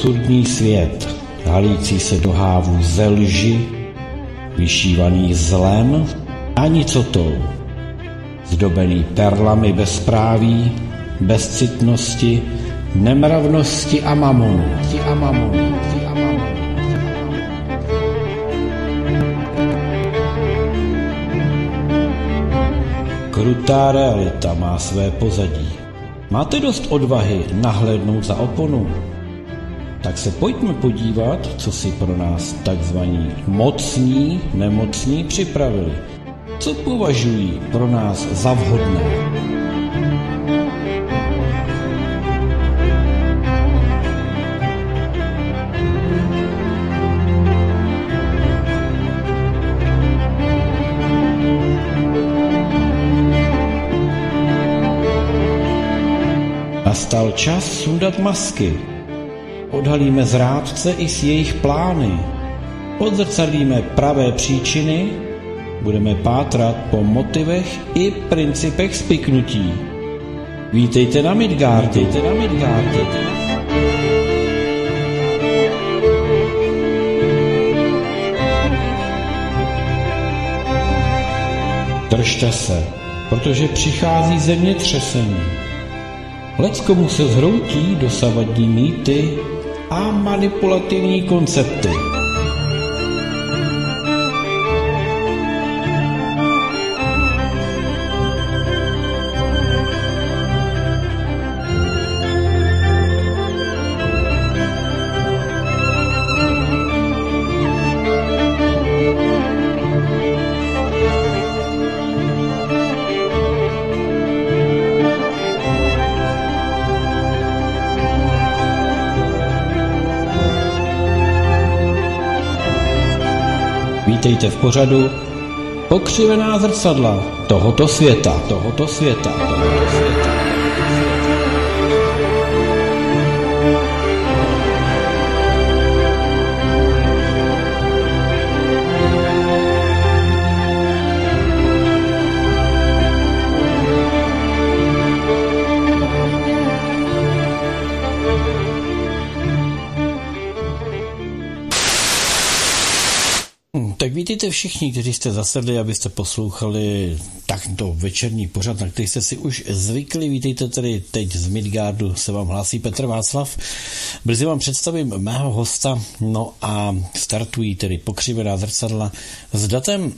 absurdní svět, halící se do hávu ze lži, vyšívaný zlem a nicotou, zdobený perlami bezpráví, bezcitnosti, nemravnosti a mamonu. Krutá realita má své pozadí. Máte dost odvahy nahlédnout za oponu? Tak se pojďme podívat, co si pro nás takzvaní mocní, nemocní připravili. Co považují pro nás za vhodné? Nastal čas sundat masky. Odhalíme zrádce i s jejich plány. Odzrcadlíme pravé příčiny. Budeme pátrat po motivech i principech spiknutí. Vítejte na Midgardu. Držte se, protože přichází zemětřesení. Leckomu se zhroutí dosavadní mýty a manipulativní koncepty. Vítejte v pořadu Pokřivená zrcadla tohoto světa. Tak vítejte všichni, kteří jste zasedli, abyste poslouchali takto večerní pořad, na který jste si už zvykli. Vítejte tedy teď z Midgardu, se vám hlásí Petr Václav. Brzy vám představím mého hosta, no a startují tedy Pokřivená zrcadla s datem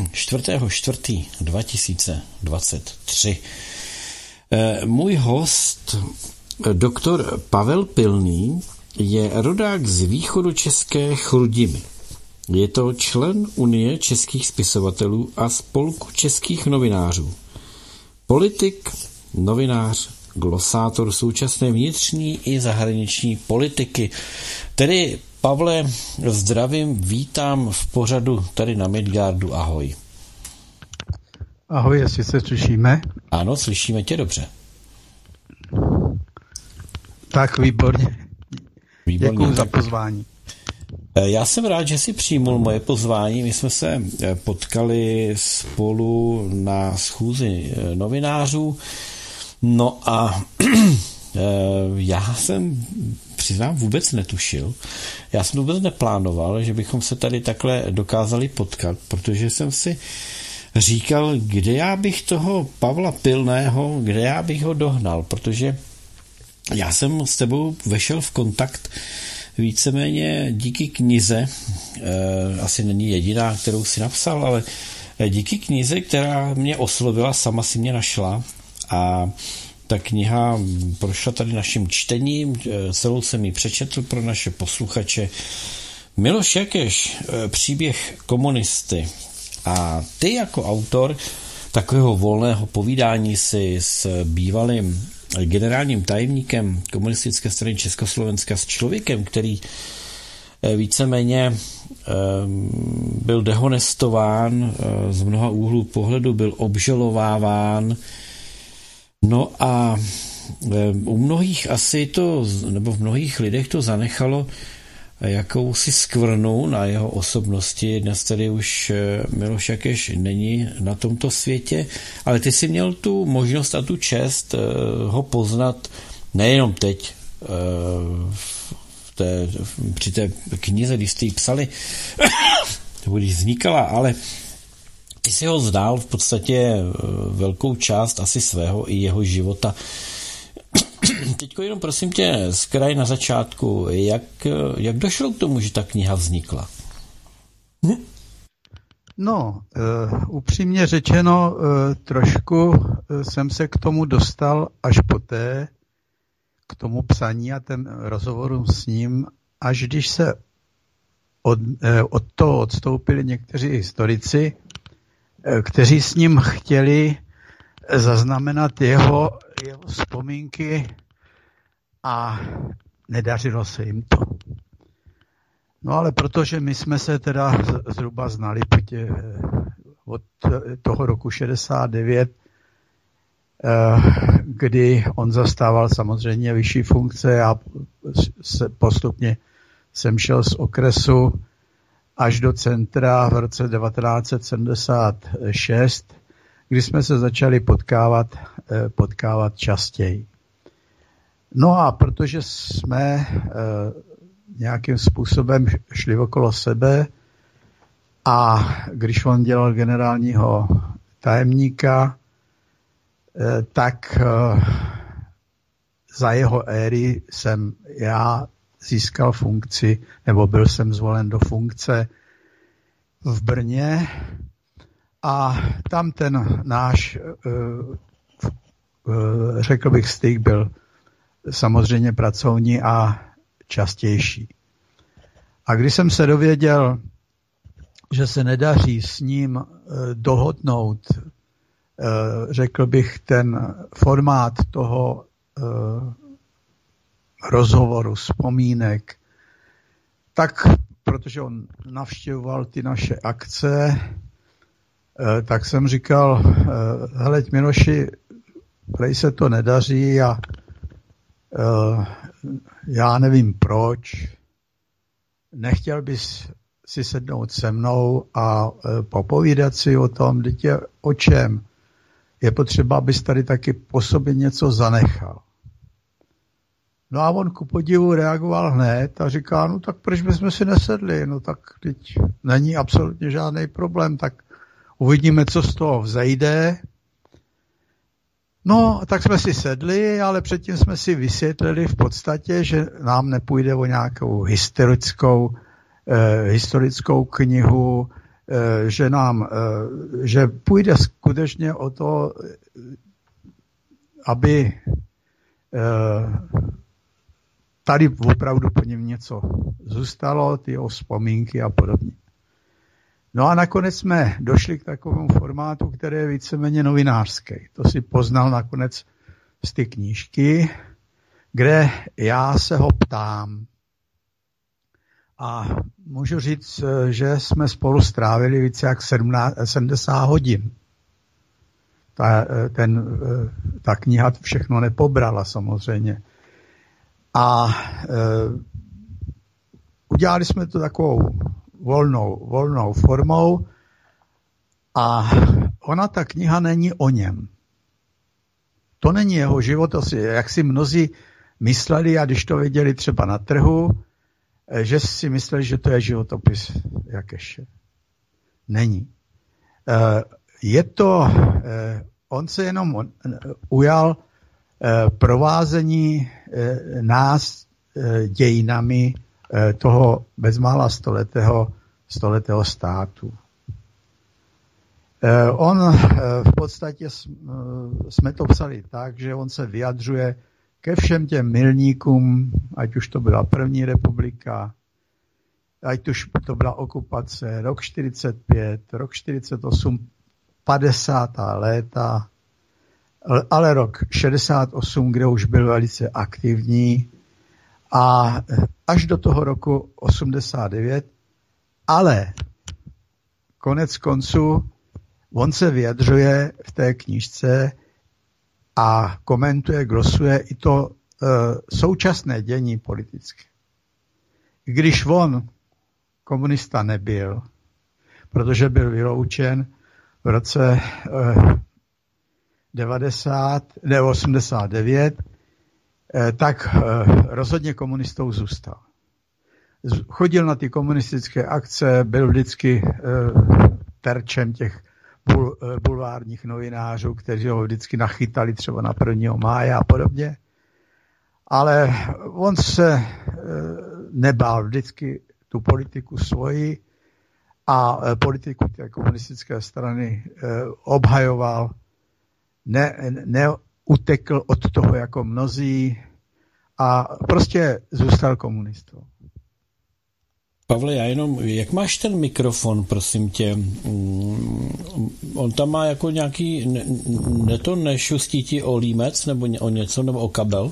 4.4.2023. Můj host, doktor Pavel Pilný, je rodák z východočeské Chrudimi. Je to člen Unie českých spisovatelů a Spolku českých novinářů. Politik, novinář, glosátor současné vnitřní i zahraniční politiky. Tedy, Pavle, zdravím, vítám v pořadu tady na Midgardu. Ahoj. Ahoj, jestli se slyšíme. Ano, slyšíme tě dobře. Tak, výborně. Děkuji za pozvání. Já jsem rád, že jsi přijmul moje pozvání. My jsme se potkali spolu na schůzi novinářů. No a já jsem, přiznám, vůbec netušil. Já jsem vůbec neplánoval, že bychom se tady takhle dokázali potkat, protože jsem si říkal, kde já bych toho Pavla Pilného, kde já bych ho dohnal, protože já jsem s tebou vešel v kontakt víceméně díky knize, asi není jediná, kterou si napsal, ale díky knize, která mě oslovila, sama si mě našla a ta kniha prošla tady naším čtením, celou jsem ji přečetl pro naše posluchače. Miloš Jakeš, Příběh komunisty, a ty jako autor takového volného povídání si s bývalým generálním tajemníkem komunistické strany Československa, s člověkem, který víceméně byl dehonestován z mnoha úhlů pohledu, byl obžalováván. No a u mnohých asi to, nebo v mnohých lidech to zanechalo jakousi skvrnu na jeho osobnosti. Dnes tedy už Miloš Jakeš není na tomto světě, ale ty jsi měl tu možnost a tu čest ho poznat nejenom teď v při té knize, když jste ji psali, nebo když vznikala, ale ty si ho zdál v podstatě velkou část asi svého i jeho života. Teďko jenom prosím tě z kraje na začátku, jak došlo k tomu, že ta kniha vznikla? No, upřímně řečeno, trošku jsem se k tomu dostal až poté, k tomu psaní a ten rozhovoru s ním, až když se od toho odstoupili někteří historici, kteří s ním chtěli zaznamenat jeho vzpomínky a nedařilo se jim to. No ale protože my jsme se teda zhruba znali od toho roku 69, kdy on zastával samozřejmě vyšší funkce a postupně jsem šel z okresu až do centra v roce 1976, kdy jsme se začali potkávat častěji. No a protože jsme nějakým způsobem šli okolo sebe a když on dělal generálního tajemníka, tak za jeho éry jsem já získal funkci, nebo byl jsem zvolen do funkce v Brně a tam ten náš, řekl bych, styk byl samozřejmě pracovní a častější. A když jsem se dověděl, že se nedaří s ním dohodnout, řekl bych, ten formát toho rozhovoru, vzpomínek, tak protože on navštěvoval ty naše akce, tak jsem říkal, heleď Miloši, prej se to nedaří a já nevím proč, nechtěl bys si sednout se mnou a popovídat si o tom, dítě o čem. Je potřeba, abys tady taky po sobě něco zanechal. No a on ku podivu reagoval hned a říká, no tak proč bychom si nesedli, no tak teď není absolutně žádný problém, tak uvidíme, co z toho vzejde. No, tak jsme si sedli, ale předtím jsme si vysvětlili v podstatě, že nám nepůjde o nějakou historickou knihu, že půjde skutečně o to, aby tady opravdu po něm něco zůstalo, ty jeho vzpomínky a podobně. No a nakonec jsme došli k takovému formátu, který je víceméně novinářský. To si poznal nakonec z ty knížky, kde já se ho ptám. A můžu říct, že jsme spolu strávili více jak 70 hodin. Ta kniha všechno nepobrala samozřejmě. A udělali jsme to takovou volnou formou a ta kniha není o něm. To není jeho život, jak si mnozí mysleli, a když to viděli třeba na trhu, že si mysleli, že to je životopis Jakeše. Není. On se jenom ujal provázení nás dějinami toho bezmála stoletého státu. On v podstatě jsme to psali tak, že on se vyjadřuje ke všem těm milníkům, ať už to byla první republika, ať už to byla okupace, rok 45, rok 48, 50. léta, ale rok 68, kde už byl velice aktivní, a až do toho roku 89, ale konec konců on se vyjadřuje v té knížce a komentuje, glosuje i to současné dění politické. Když on komunista nebyl, protože byl vyloučen v roce 89, tak rozhodně komunistou zůstal. chodil na ty komunistické akce, byl vždycky terčem těch bulvárních novinářů, kteří ho vždycky nachytali třeba na 1. máje a podobně. Ale on se nebál vždycky tu politiku svoji a politiku té komunistické strany obhajoval, neutekl od toho jako mnozí a prostě zůstal komunistou. Pavle, já jenom, jak máš ten mikrofon, prosím tě? On tam má jako nějaký, nešustí ti o límec, nebo o něco, nebo o kabel?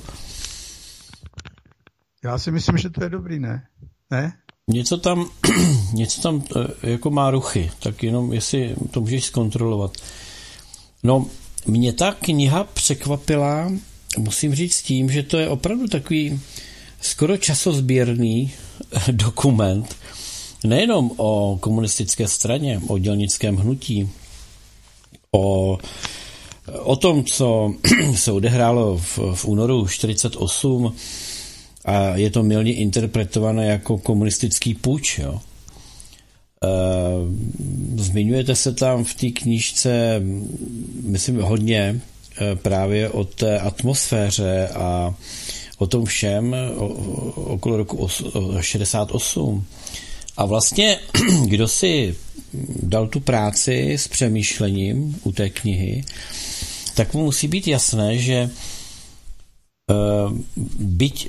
Já si myslím, že to je dobrý, ne? Ne? Něco tam jako má ruchy, tak jenom jestli to můžeš zkontrolovat. No, mě ta kniha překvapila, musím říct tím, že to je opravdu takový skoro časozběrný dokument, nejenom o komunistické straně, o dělnickém hnutí, o tom, co se odehrálo v únoru 1948 a je to mylně interpretované jako komunistický puč. Jo. Zmiňujete se tam v té knížce, myslím, hodně právě o té atmosféře a o tom všem okolo roku 68. A vlastně, kdo si dal tu práci s přemýšlením u té knihy, tak mu musí být jasné, že byť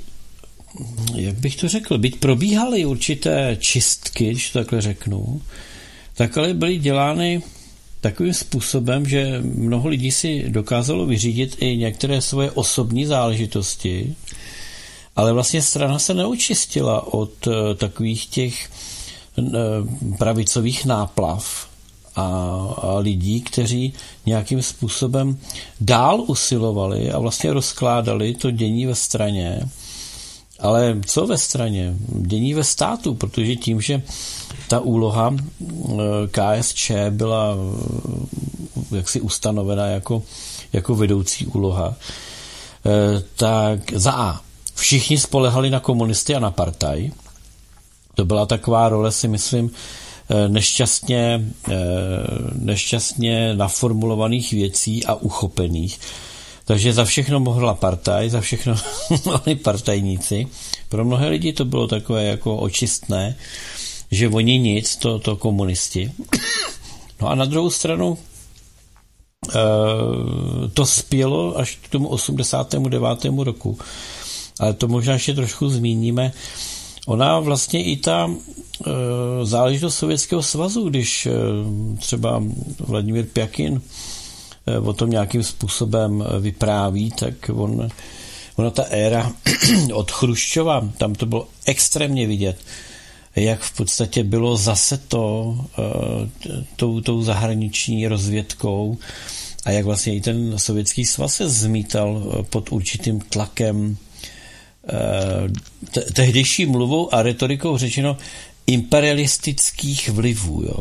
probíhaly určité čistky, když to takhle řeknu, tak ale byly dělány takovým způsobem, že mnoho lidí si dokázalo vyřídit i některé svoje osobní záležitosti, ale vlastně strana se neočistila od takových těch pravicových náplav a lidí, kteří nějakým způsobem dál usilovali a vlastně rozkládali to dění ve straně. Ale co ve straně? Dění ve státu, protože tím, že ta úloha KSČ byla jaksi ustanovena jako vedoucí úloha, tak za A. Všichni spolehali na komunisty a na partaj. To byla taková role, si myslím, nešťastně naformulovaných věcí a uchopených. Takže za všechno mohla partaj, za všechno mohli partajníci. Pro mnohé lidi to bylo takové jako očistné, že oni nic, to komunisti. No a na druhou stranu to spělo až k tomu 89. roku. Ale to možná ještě trošku zmíníme. Ona vlastně i ta záležitost Sovětského svazu, když třeba Vladimír Pjakin o tom nějakým způsobem vypráví, tak ona ta éra od Chruščova, tam to bylo extrémně vidět, jak v podstatě bylo zase tou zahraniční rozvědkou a jak vlastně i ten Sovětský svaz se zmítal pod určitým tlakem tehdejší mluvou a retorikou řečeno imperialistických vlivů. Jo.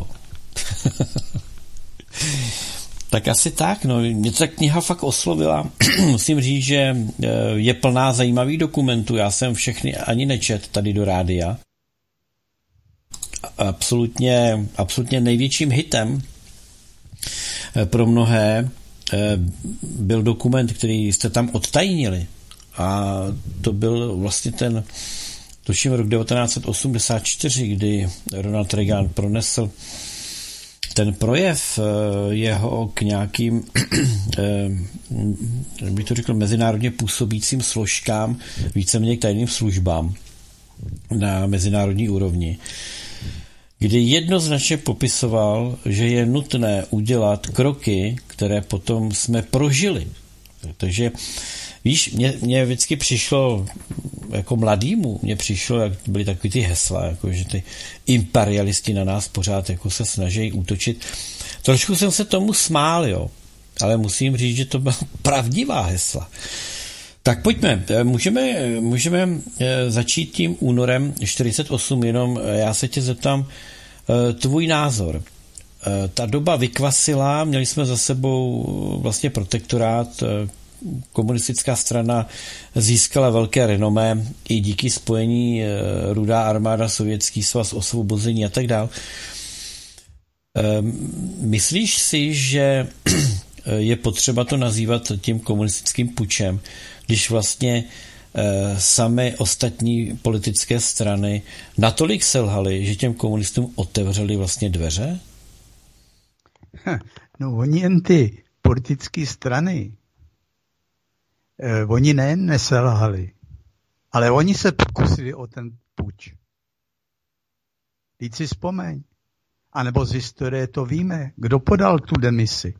Tak asi tak, no, mě ta kniha fakt oslovila. Musím říct, že je plná zajímavých dokumentů. Já jsem všechny ani nečet tady do rádia. Absolutně největším hitem pro mnohé byl dokument, který jste tam odtajnili. A to byl vlastně tuším rok 1984, kdy Ronald Reagan pronesl ten projev jeho k nějakým, bych to řekl, mezinárodně působícím složkám, víceméně k tajným službám na mezinárodní úrovni, kdy jednoznačně popisoval, že je nutné udělat kroky, které potom jsme prožili. Takže víš, mě vždycky přišlo, jako mladýmu, jak byly takový ty hesla, jako že ty imperialisti na nás pořád jako se snaží útočit. Trošku jsem se tomu smál, jo, ale musím říct, že to byla pravdivá hesla. Tak pojďme, můžeme začít tím únorem 48, jenom já se tě zeptám tvůj názor. Ta doba vykvasila, měli jsme za sebou vlastně protektorát, komunistická strana získala velké renomé i díky spojení Rudá armáda, Sovětský svaz, osvobození a tak dále. Myslíš si, že je potřeba to nazývat tím komunistickým pučem, když vlastně samy ostatní politické strany natolik selhaly, že těm komunistům otevřeli vlastně dveře? No oni jen ty politické strany, oni nejen neselhali, ale oni se pokusili o ten puč. Teď si vzpomeň. A nebo z historie to víme. Kdo podal tu demisi?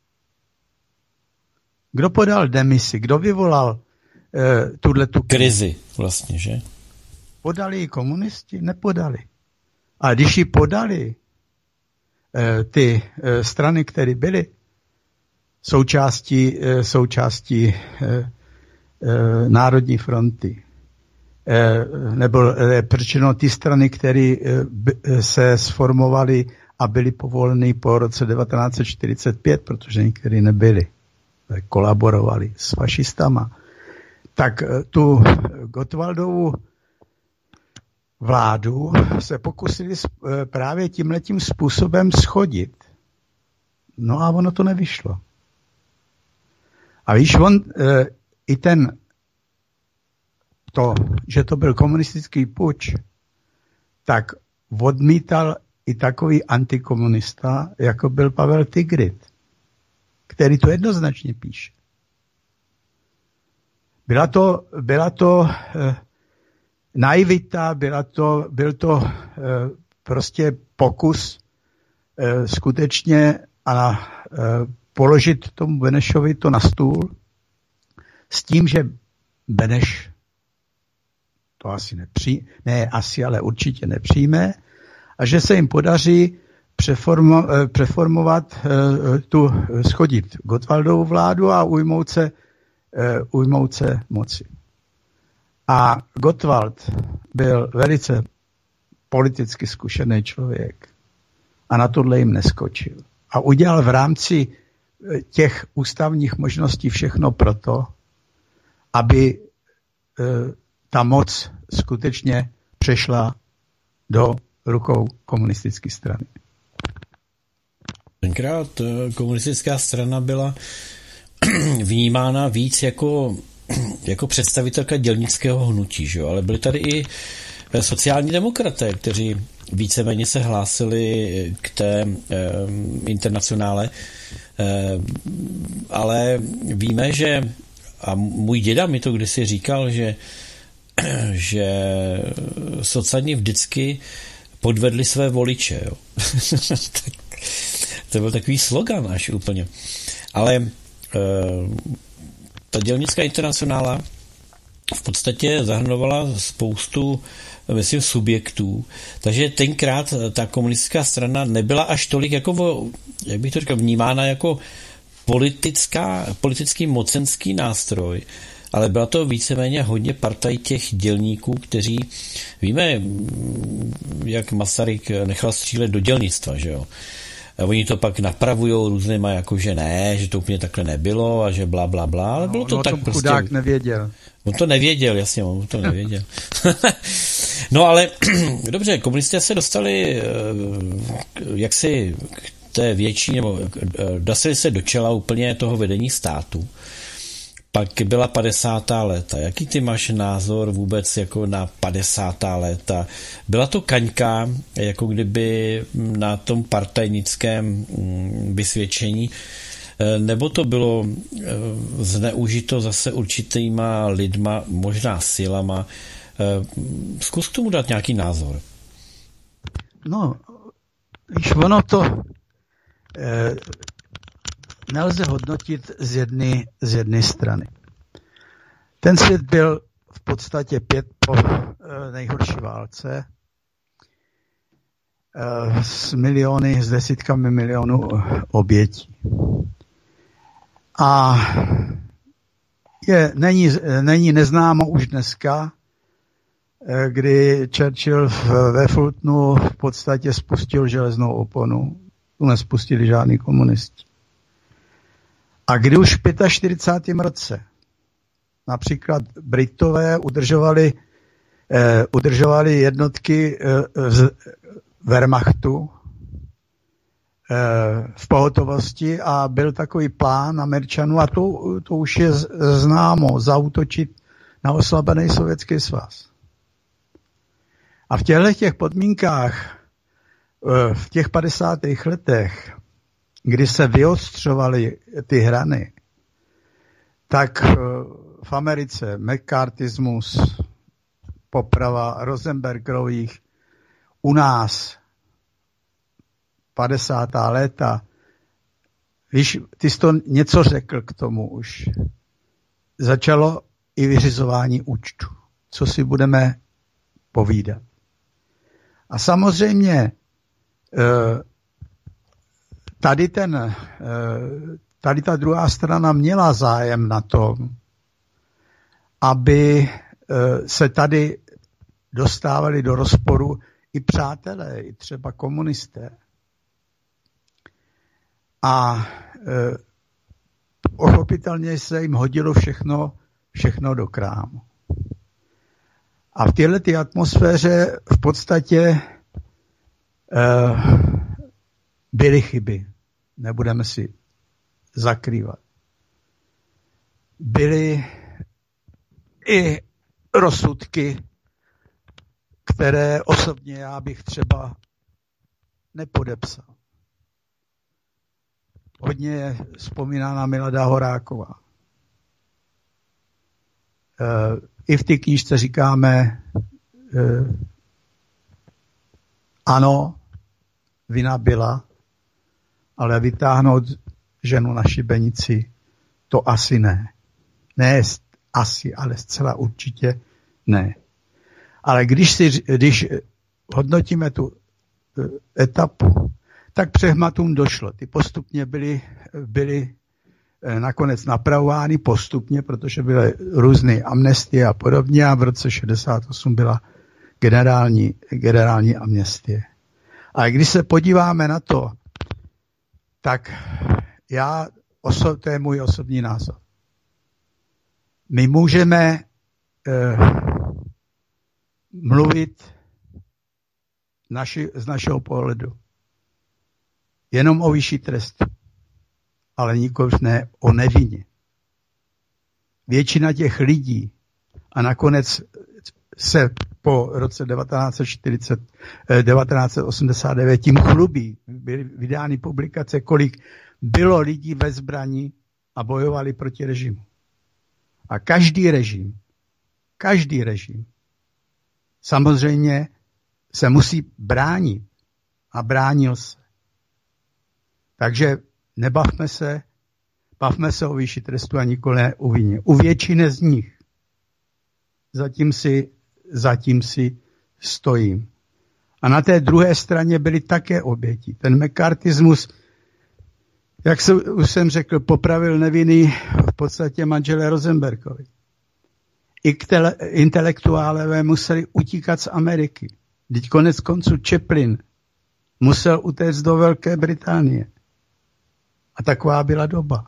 Kdo podal demisi? Kdo vyvolal tu krizi vlastně, že? Podali ji komunisti? Nepodali. A když ji podali ty strany, které byly součástí Národní fronty, nebo přečeno ty strany, které se sformovaly a byly povoleny po roce 1945, protože některé nebyly, kolaborovali s fašistama, tak tu Gottwaldovu vládu se pokusili právě tímhletím způsobem shodit. No a ono to nevyšlo. A víš, že to byl komunistický puč, tak odmítal i takový antikomunista, jako byl Pavel Tigrit, který to jednoznačně píše. Byla to naivita, byl to prostě pokus skutečně položit tomu Benešovi to na stůl s tím, že Beneš to ale určitě nepřijme a že se jim podaří přeformovat schodit Gottwaldovu vládu a ujmout se moci. A Gottwald byl velice politicky zkušený člověk a na tohle jim neskočil. A udělal v rámci těch ústavních možností všechno proto, aby ta moc skutečně přešla do rukou komunistické strany. Tenkrát komunistická strana byla vnímána víc jako představitelka dělnického hnutí, že jo? Ale byli tady i sociální demokraté, kteří víceméně se hlásili k té internacionále, ale víme, že a můj děda mi to kdysi říkal, že socani vždycky podvedli své voliče. Jo. To byl takový slogan až úplně. Ale ta dělnická internacionála v podstatě zahrnovala spoustu, myslím, subjektů. Takže tenkrát ta komunistická strana nebyla až tolik jako, jak bych to říkal, vnímána jako politický mocenský nástroj, ale byla to víceméně hodně partaj těch dělníků, kteří, víme, jak Masaryk nechal střílet do dělnictva, že jo. A oni to pak napravujou různýma, jako že ne, že to úplně takhle nebylo a že bla, bla, bla, ale bylo to tak prostě. Chudák nevěděl. On to nevěděl, jasně, on to nevěděl. No ale, dobře, komunisté se dostali jaksi k té větší, nebo dostali se do čela úplně toho vedení státu. Pak byla 50. léta. Jaký ty máš názor vůbec jako na 50. léta? Byla to kaňka, jako kdyby na tom partajnickém vysvědčení, nebo to bylo zneužito zase určitýma lidma, možná silama? Zkus k tomu dát nějaký názor. No, víš, ono to nelze hodnotit z jedné strany. Ten svět byl v podstatě 5 po nejhorší válce s desítkami milionů obětí. A není neznámo už dneska, kdy Churchill ve Fultonu v podstatě spustil železnou oponu. Tu nespustili žádný komunisti. A kdy už v 45. roce například Britové udržovali jednotky Wehrmachtu v pohotovosti a byl takový plán Američanů, a to už je známo, zaútočit na oslabený Sovětský svaz. A v těchto podmínkách v těch 50. letech, kdy se vyostřovaly ty hrany, tak v Americe McCarthyismus, poprava Rosenbergerových, u nás 50. léta. Víš, ty jsi to něco řekl k tomu už. Začalo i vyřizování účtu. Co si budeme povídat. A samozřejmě tady ta druhá strana měla zájem na tom, aby se tady dostávali do rozporu i přátelé, i třeba komunisté. A pochopitelně se jim hodilo všechno do krámu. A v této atmosféře v podstatě byly chyby. Nebudeme si zakrývat. Byly i rozsudky, které osobně já bych třeba nepodepsal. Hodně vzpomíná na Milada Horáková. I v té knížce říkáme, ano, vina byla, ale vytáhnout ženu na šibenici, to asi ne. Ne asi, ale zcela určitě ne. Ale když hodnotíme tu etapu, tak přehmatům došlo. Ty postupně byly nakonec napravovány postupně, protože byly různé amnestie a podobně, a v roce 68 byla generální amnestie. Ale když se podíváme na to, tak to je můj osobní názor. My můžeme mluvit z našeho pohledu jenom o výši trestu, ale nikoliv ne o nevině. Většina těch lidí a nakonec se po roce 1989 tím chlubí. Byly vydány publikace, kolik bylo lidí ve zbraní a bojovali proti režimu. A každý režim samozřejmě se musí bránit a bránil se. Takže bavme se o výši trestu a nikoli ne o vině. U většiny z nich zatím si stojím. A na té druhé straně byly také oběti. Ten McCarthyismus, jak už jsem řekl, popravil nevinný v podstatě manželé Rosenbergovi. I intelektuálové museli utíkat z Ameriky. Vždyť konec konců Chaplin musel utéct do Velké Británie. A taková byla doba.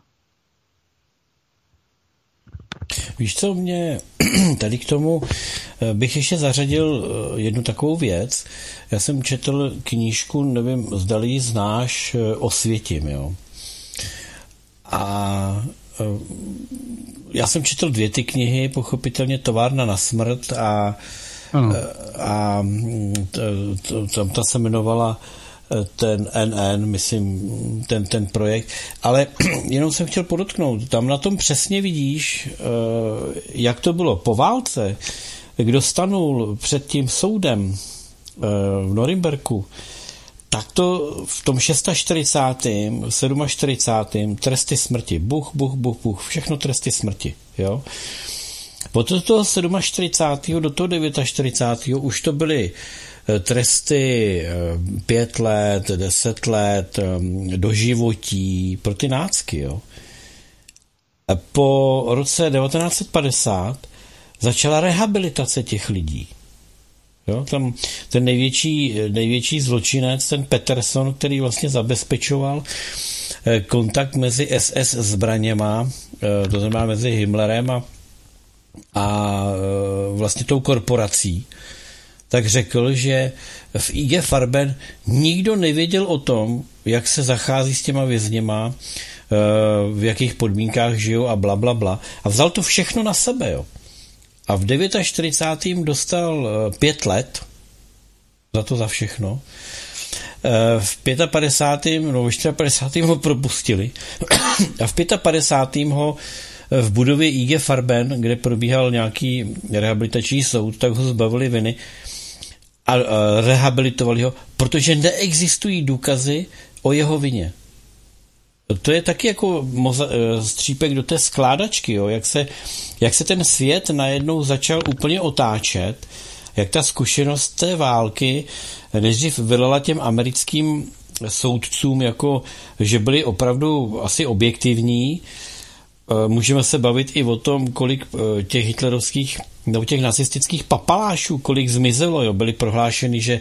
Víš co, mě tady k tomu bych ještě zařadil jednu takovou věc. Já jsem četl knížku, nevím, zdali ji znáš, Osvětim, jo. A já jsem četl 2 ty knihy, pochopitelně Továrna na smrt a tam ta se jmenovala ten NN, myslím, ten projekt, ale jenom jsem chtěl podotknout, tam na tom přesně vidíš, jak to bylo po válce, kdo stanul před tím soudem v Norimberku, tak to v tom 46., 47. tresty smrti, buch, všechno tresty smrti, jo. Potom toho 47. do toho 49. už to byly tresty 5 let, 10 let, doživotí pro ty nácky, jo. Po roce 1950 začala rehabilitace těch lidí. Jo, tam ten největší zločinec, ten Peterson, který vlastně zabezpečoval kontakt mezi SS zbraněma, to znamená mezi Himmlerem a vlastně tou korporací, tak řekl, že v IG Farben nikdo nevěděl o tom, jak se zachází s těma vězněma, v jakých podmínkách žijou a bla, bla, bla. A vzal to všechno na sebe, jo. A v 49. dostal 5 let za všechno. V 55. nebo 54. ho propustili. A v 55. ho v budově IG Farben, kde probíhal nějaký rehabilitační soud, tak ho zbavili viny a rehabilitovali ho, protože neexistují důkazy o jeho vině. To je taky jako střípek do té skládačky, jo? Jak se ten svět najednou začal úplně otáčet, jak ta zkušenost té války nejdřív vylala těm americkým soudcům, jako že byli opravdu asi objektivní. Můžeme se bavit i o tom, kolik těch hitlerovských nebo těch nacistických papalášů, kolik zmizelo, jo? Byli prohlášeni, že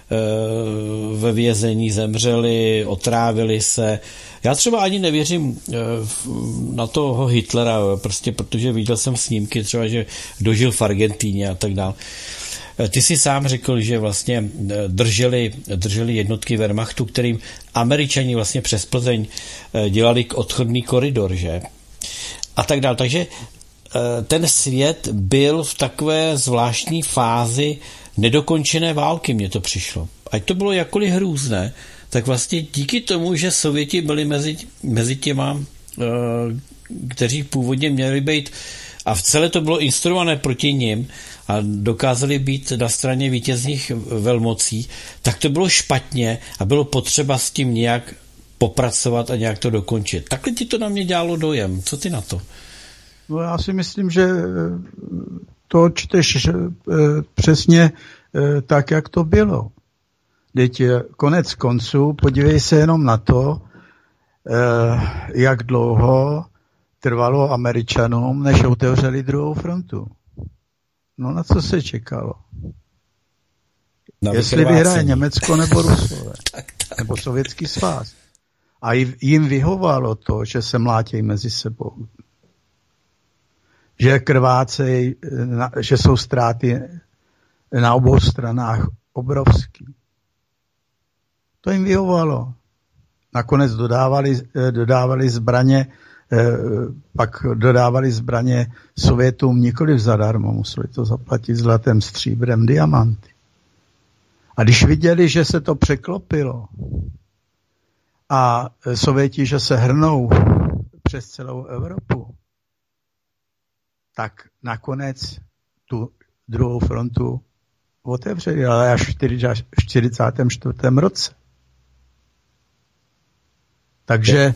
ve vězení zemřeli, otrávili se. Já třeba ani nevěřím na toho Hitlera, prostě protože viděl jsem snímky třeba, že dožil v Argentíně a tak dále. Ty si sám řekl, že vlastně drželi jednotky Wehrmachtu, kterým Američani vlastně přes Plzeň dělali odchodný koridor, že? A tak dále. Takže ten svět byl v takové zvláštní fázi nedokončené války, mně to přišlo. Ať to bylo jakkoliv hrůzné, tak vlastně díky tomu, že Sověti byli mezi těma, kteří původně měli být, a v celé to bylo instruované proti nim a dokázali být na straně vítězných velmocí, tak to bylo špatně a bylo potřeba s tím nějak popracovat a nějak to dokončit. Takhle ti to na mě dělalo dojem. Co ty na to? No já si myslím, že to čteš přesně tak, jak to bylo. Teď konec konců, podívej se jenom na to, jak dlouho trvalo Američanům, než otevřeli druhou frontu. No na co se čekalo? Jestli vyhraje Německo nebo Rusové, nebo Sovětský svaz. A jim vyhovalo to, že se mlátějí mezi sebou. Že krvácejí, že jsou ztráty na obou stranách obrovský. To jim vyhovalo. Nakonec dodávali zbraně, pak dodávali zbraně Sovětům nikoliv zadarmo, museli to zaplatit zlatem, stříbrem, diamanty. A když viděli, že se to překlopilo a Sověti, že se hrnou přes celou Evropu, tak nakonec tu druhou frontu otevřeli, ale až v 44. roce. Takže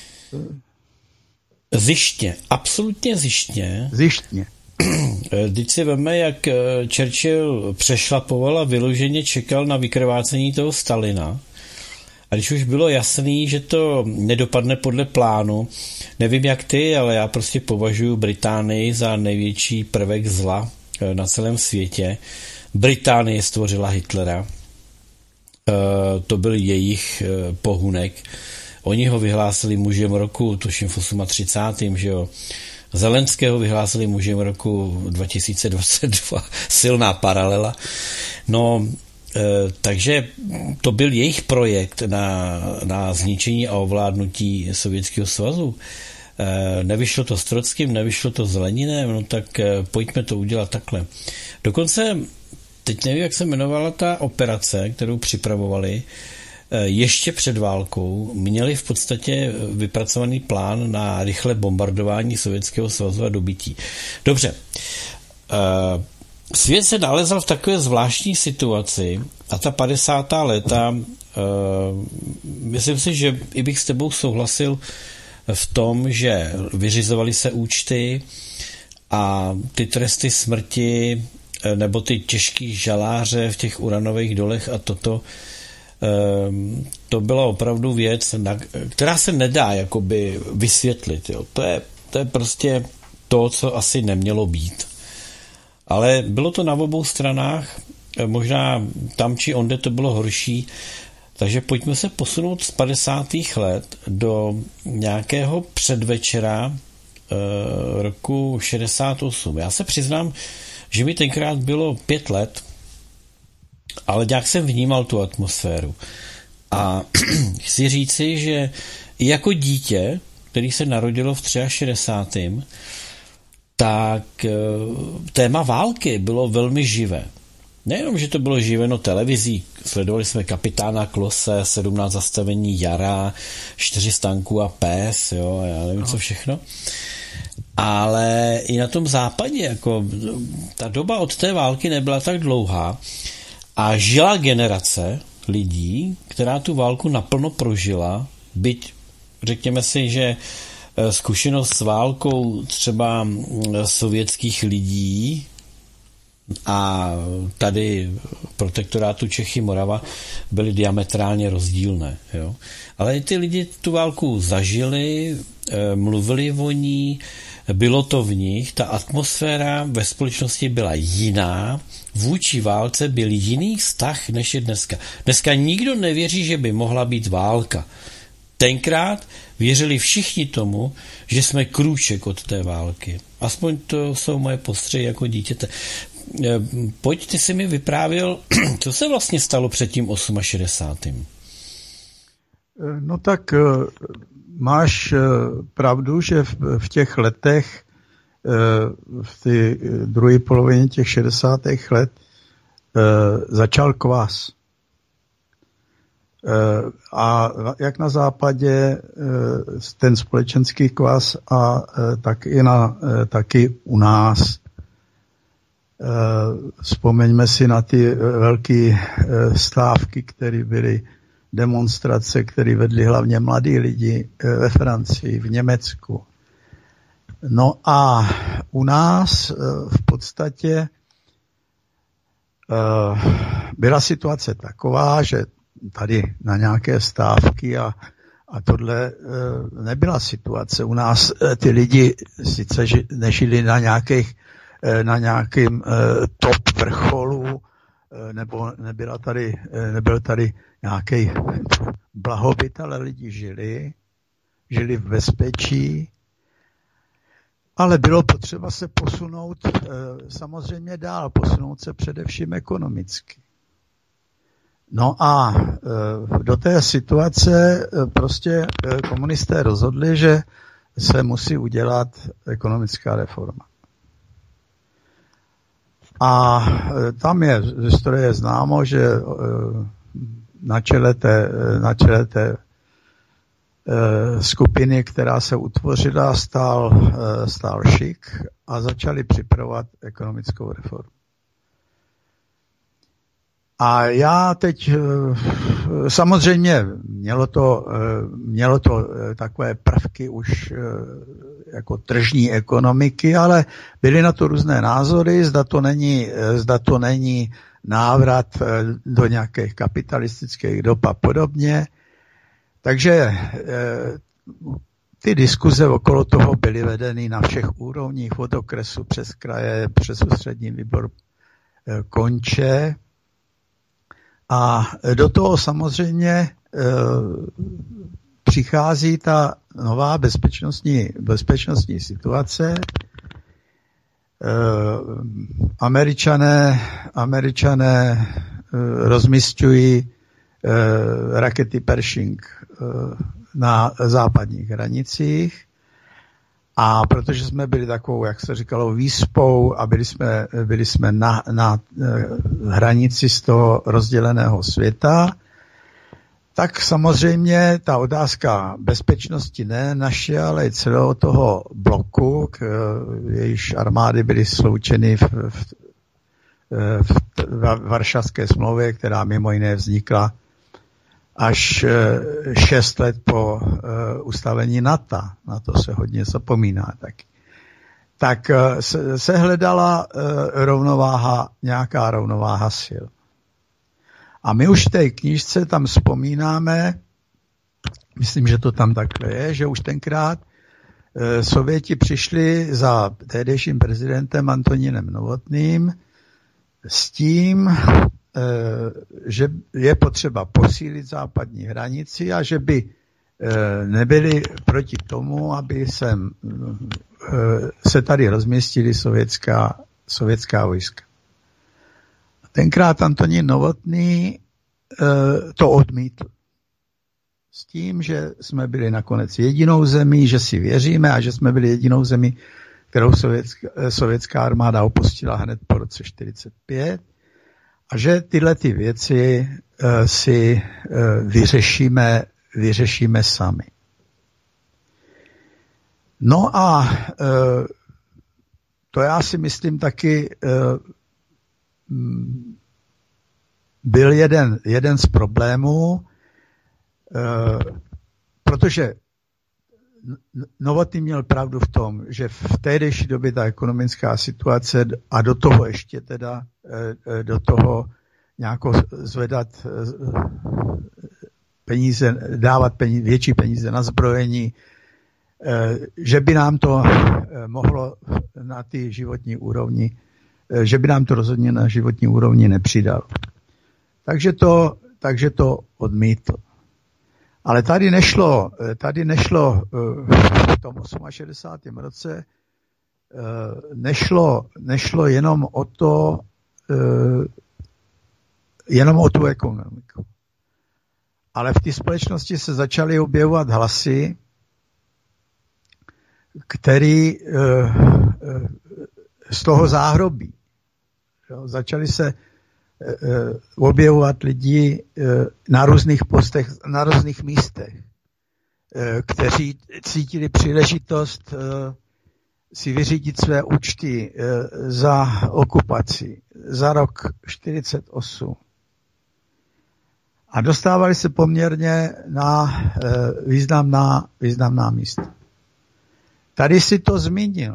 zjištně, absolutně zjištně. Zjištně. Teď si veme, jak Churchill přešlapoval a vyloženě čekal na vykrvácení toho Stalina. A když už bylo jasný, že to nedopadne podle plánu, nevím jak ty, ale já prostě považuji Británii za největší prvek zla na celém světě. Británie stvořila Hitlera. To byl jejich pohunek. Oni ho vyhlásili mužem roku, tuším v 38. že jo. Zelenského vyhlásili mužem roku 2022. Silná paralela. No, takže to byl jejich projekt na zničení a ovládnutí Sovětského svazu. Nevyšlo to s Trockým, nevyšlo to s Leninem, no tak pojďme to udělat takhle. Dokonce, teď nevím, jak se jmenovala ta operace, kterou připravovali, ještě před válkou měli v podstatě vypracovaný plán na rychlé bombardování Sovětského svazu a dobytí. Dobře. Svět se nalezal v takové zvláštní situaci a ta 50. léta, myslím si, že i bych s tebou souhlasil v tom, že vyřizovaly se účty a ty tresty smrti nebo ty těžký žaláře v těch uranových dolech a toto, to byla opravdu věc, která se nedá jakoby vysvětlit. Jo. To je prostě to, co asi nemělo být. Ale bylo to na obou stranách, možná tam či onde to bylo horší. Takže pojďme se posunout z 50. let do nějakého předvečera roku 68. Já se přiznám, že mi tenkrát bylo 5 let, ale nějak jsem vnímal tu atmosféru. A chci říci, že i jako dítě, který se narodilo v 63., tak téma války bylo velmi živé. Nejenom, že to bylo živeno televizí, sledovali jsme Kapitána Klose, 17 zastavení jara, 4 stanků a pes, jo, já nevím co všechno. Ale i na tom západě, jako ta doba od té války nebyla tak dlouhá a žila generace lidí, která tu válku naplno prožila, byť řekněme si, že zkušenost s válkou třeba sovětských lidí a tady protektorátu Čechy Morava byly diametrálně rozdílné. Jo? Ale ty lidi tu válku zažili, mluvili o ní, bylo to v nich, ta atmosféra ve společnosti byla jiná, vůči válce byl jiný vztah než je dneska. Dneska nikdo nevěří, že by mohla být válka. Tenkrát věřili všichni tomu, že jsme krůček od té války. Aspoň to jsou moje postřehy jako dítěte. Pojď, ty si mi vyprávěl, co se vlastně stalo před tím 68. No tak máš pravdu, že v těch letech, v té druhé polovině těch 60. let začal kvas. A jak na západě ten společenský kvas a taky u nás. Vzpomeňme si na ty velké stávky, které byly demonstrace, které vedli hlavně mladí lidi ve Francii, v Německu. No a u nás v podstatě byla situace taková, že tady na nějaké stávky a tohle nebyla situace. U nás ty lidi sice nežili na nějakém top vrcholu, nebo nebyl tady nějaký blahobyt, ale lidi žili v bezpečí, ale bylo potřeba se posunout samozřejmě dál, posunout se především ekonomicky. No a do té situace prostě komunisté rozhodli, že se musí udělat ekonomická reforma. A tam je z historie známo, že na čele té skupiny, která se utvořila, stál Šik a začali připravovat ekonomickou reformu. A já teď, samozřejmě mělo to takové prvky už jako tržní ekonomiky, ale byly na to různé názory, zda to není návrat do nějakých kapitalistických dob a podobně. Takže ty diskuze okolo toho byly vedeny na všech úrovních, od okresu přes kraje, přes ústřední výbor Konče. A do toho samozřejmě přichází ta nová bezpečnostní situace. Američané rozmisťují rakety Pershing na západních hranicích. A protože jsme byli takovou, jak se říkalo, výspou a byli jsme na hranici z toho rozděleného světa, tak samozřejmě ta otázka bezpečnosti ne naše, ale i celého toho bloku, jejíž armády byly sloučeny v Varšavské smlouvě, která mimo jiné vznikla až 6 let po ustavení NATO. Na to se hodně zapomíná taky. Tak se hledala nějaká rovnováha sil. A my už v té knížce tam vzpomínáme, myslím, že to tam takhle je, že už tenkrát Sověti přišli za tehdejším prezidentem Antonínem Novotným s tím, že je potřeba posílit západní hranici a že by nebyli proti tomu, aby se tady rozměstili sovětská vojska. Tenkrát Antonín Novotný to odmítl. S tím, že jsme byli nakonec jedinou zemí, že si věříme a že jsme byli jedinou zemí, kterou sovětská armáda opustila hned po roce 1945 a že tyhle ty věci si vyřešíme sami. No a to já si myslím taky byl jeden z problémů, protože Novotný měl pravdu v tom, že v tehdejší době ta ekonomická situace a do toho ještě teda do toho nějakou zvedat peníze, dávat větší peníze na zbrojení, že by nám to mohlo na ty životní úrovni, že by nám to rozhodně na životní úrovni nepřidalo. Takže to odmítl. Ale tady nešlo v tom 68. roce nešlo jenom o tu ekonomiku. Ale v té společnosti se začaly objevovat hlasy, který z toho záhrobí. Začali se objevovat lidi na různých postech, na různých místech, kteří cítili příležitost si vyřídit své účty za okupaci, za rok 1948. A dostávali se poměrně na významná místa. Tady si to zmínil.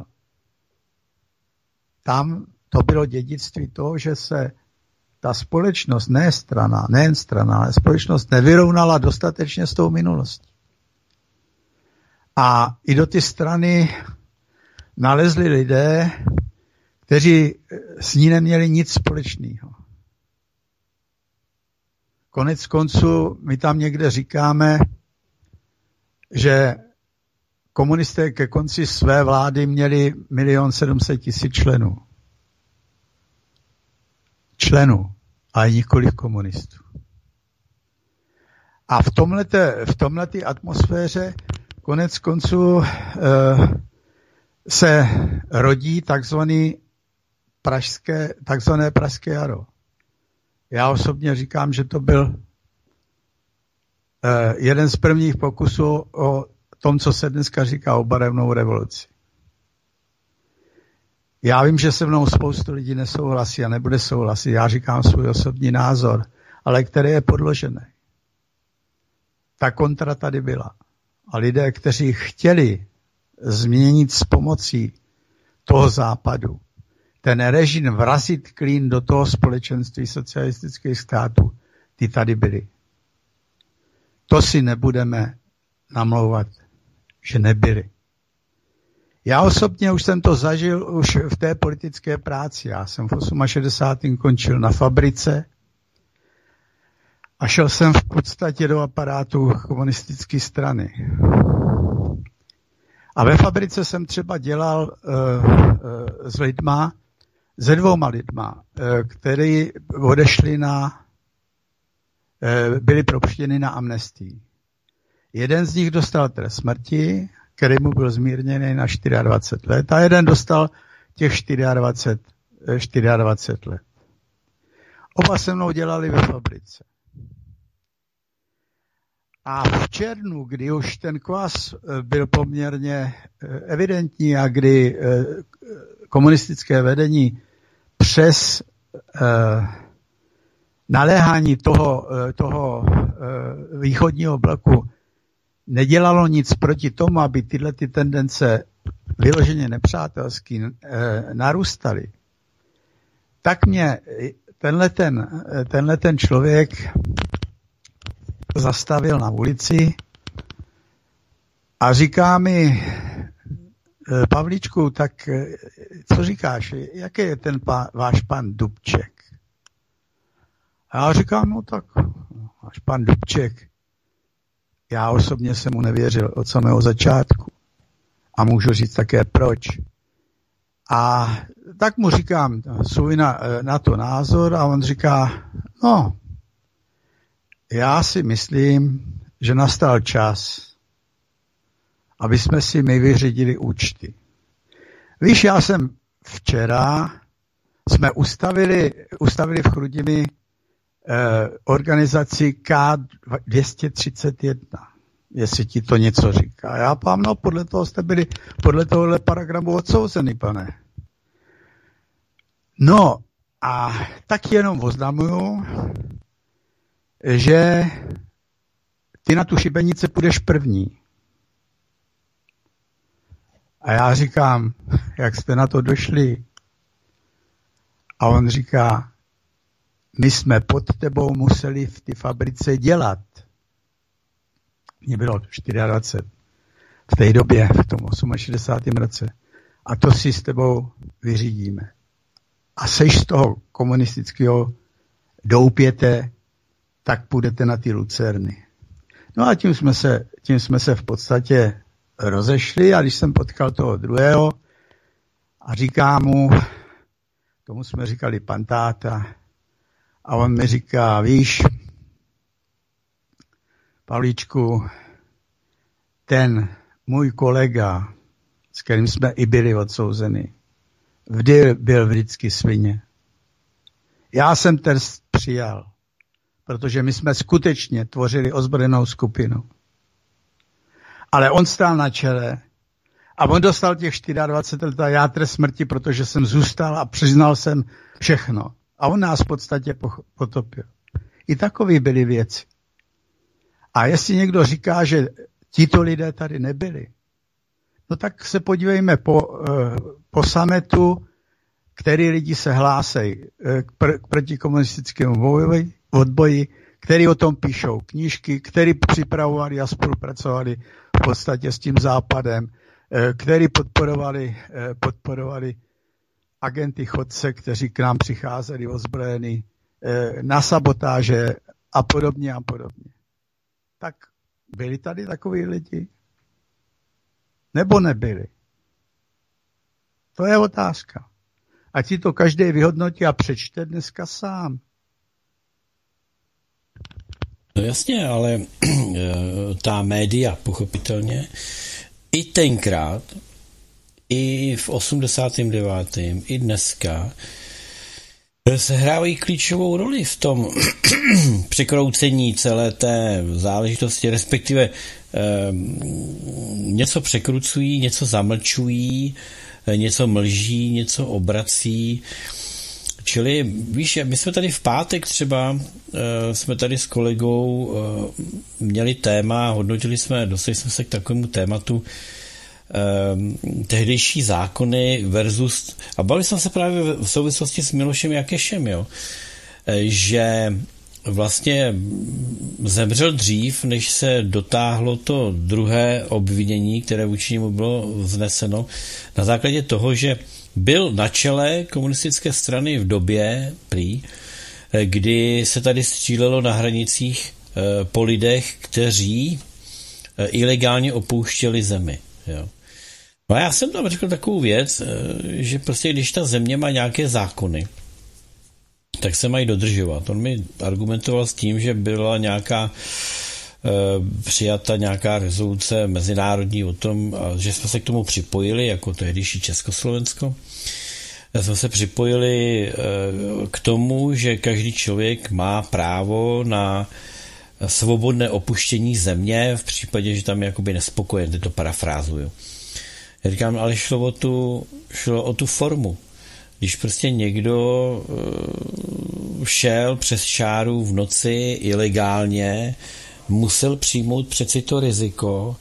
Tam to bylo dědictví toho, že se ta společnost, nejen strana, ale společnost nevyrovnala dostatečně s tou minulostí. A i do ty strany nalezli lidé, kteří s ní neměli nic společného. Konec konců my tam někde říkáme, že komunisté ke konci své vlády měli 1 700 000 členů. A nikoliv komunistů. A v tomhleté atmosféře konec konců se rodí takzvané pražské jaro. Já osobně říkám, že to byl jeden z prvních pokusů o tom, co se dneska říká o barevnou revoluci. Já vím, že se mnou spoustu lidí nesouhlasí a nebude souhlasit. Já říkám svůj osobní názor, ale který je podložený. Ta kontra tady byla. A lidé, kteří chtěli změnit s pomocí toho západu, ten režim vrazit klín do toho společenství socialistických států, ty tady byli. To si nebudeme namlouvat, že nebyli. Já osobně už jsem to zažil už v té politické práci. Já jsem v 68. končil na fabrice a šel jsem v podstatě do aparátu komunistické strany. A ve fabrice jsem třeba dělal se 2 lidma, kteří odešli byli propuštěni na amnestii. Jeden z nich dostal trest smrti, který mu byl zmírněný na 24 let a jeden dostal těch 24 let. Oba se mnou dělali ve fabrice. A v červnu, kdy už ten kvas byl poměrně evidentní a kdy komunistické vedení přes naléhání toho východního bloku nedělalo nic proti tomu, aby tyhle ty tendence vyloženě nepřátelský narůstaly, tak mě tenhle ten člověk zastavil na ulici a říká mi: Pavlíčku, tak co říkáš, jaký je ten váš pan Dubček? A já říkám, no tak, až pan Dubček, já osobně jsem mu nevěřil od samého začátku. A můžu říct také proč. A tak mu říkám svůj na to názor a on říká, no, já si myslím, že nastal čas, aby jsme si my vyřídili účty. Víš, já jsem včera, jsme ustavili v Chrudimi organizaci K231, jestli ti to něco říká. Já pám, no podle toho jste byli, podle tohohle paragrafu odsouzený, pane. No a tak jenom oznamuju, že ty na tu šibenici půjdeš první. A já říkám, jak jste na to došli? A on říká, my jsme pod tebou museli v té fabrice dělat. Mně bylo 24 v té době, v tom 68. roce. A to si s tebou vyřídíme. A seš z toho komunistického doupěte, tak půjdete na ty lucerny. No a tím jsme se v podstatě rozešli a když jsem potkal toho druhého a říkám mu, tomu jsme říkali pan táta, a on mi říká, víš, Pavlíčku, ten můj kolega, s kterým jsme i byli odsouzeni, byl vždycky svině. Já jsem trest přijal, protože my jsme skutečně tvořili ozbrojenou skupinu. Ale on stál na čele a on dostal těch 24 let a já trest smrti, protože jsem zůstal a přiznal jsem všechno. A on nás v podstatě potopil. I takový byly věci. A jestli někdo říká, že tito lidé tady nebyli, no tak se podívejme po sametu, který lidi se hlásejí k protikomunistickému odboji, který o tom píšou knížky, který připravovali a spolupracovali v podstatě s tím západem, který podporovali agenty chodce, kteří k nám přicházeli ozbrojení na sabotáže a podobně a podobně. Tak byli tady takoví lidi? Nebo nebyli? To je otázka. Ať si to každý vyhodnotí a přečte dneska sám. No jasně, ale ta média, pochopitelně, i tenkrát, i v 89. i dneska sehrávají klíčovou roli v tom překroucení celé té záležitosti, respektive něco překrucují, něco zamlčují, něco mlží, něco obrací. Čili, víš, my jsme tady v pátek třeba, jsme tady s kolegou měli téma, hodnotili jsme, dostali jsme se k takovému tématu tehdejší zákony versus, a bavili jsme se právě v souvislosti s Milošem Jakešem, jo, že vlastně zemřel dřív, než se dotáhlo to druhé obvinění, které vůči němu bylo vzneseno, na základě toho, že byl na čele komunistické strany v době, kdy se tady střílelo na hranicích po lidech, kteří ilegálně opouštěli zemi. Jo. No a já jsem tam řekl takovou věc, že prostě když ta země má nějaké zákony, tak se mají dodržovat. On mi argumentoval s tím, že byla nějaká přijata nějaká rezoluce mezinárodní o tom, že jsme se k tomu připojili, jako tehdejší Československo. Jsme se připojili k tomu, že každý člověk má právo na svobodné opuštění země v případě, že tam je jakoby nespokojen, teď to parafrázuju. Já říkám, ale šlo o tu formu. Když prostě někdo šel přes čáru v noci ilegálně, musel přijmout přeci to riziko,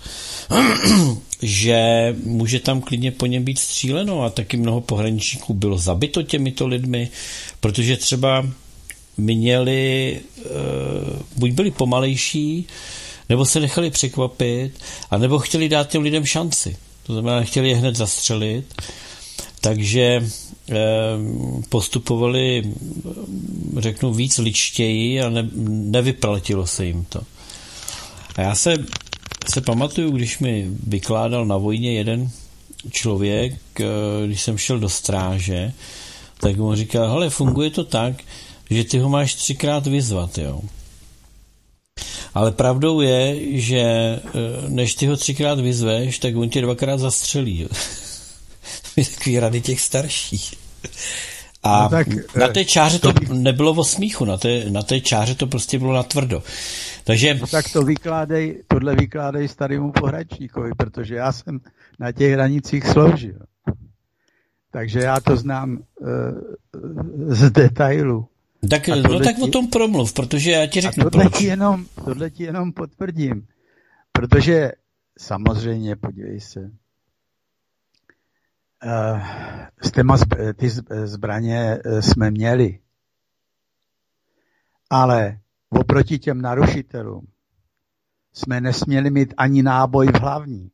že může tam klidně po něm být stříleno a taky mnoho pohraničníků bylo zabito těmito lidmi, protože třeba měli, buď byli pomalejší, nebo se nechali překvapit, anebo chtěli dát těm lidem šanci. To znamená, chtěli je hned zastřelit, takže postupovali řeknu, víc ličtěji a nevyplatilo se jim to. A já se pamatuju, když mi vykládal na vojně jeden člověk, když jsem šel do stráže, tak mu říkal, hele, funguje to tak, že ty ho máš 3krát vyzvat, jo. Ale pravdou je, že než ty ho 3krát vyzveš, tak on tě 2krát zastřelí, jo. Takový rady těch starších. A no tak, na té čáře to nebylo o smíchu, na té čáře to prostě bylo natvrdo. Takže... No tak tohle vykládej starému pohraničníkovi, protože já jsem na těch hranicích sloužil. Takže já to znám z detailu. Tak o tom promluv, protože já ti řeknu tohle ti jenom potvrdím. Protože samozřejmě, podívej se, ty zbraně jsme měli. Ale oproti těm narušitelům jsme nesměli mít ani náboj v hlavní.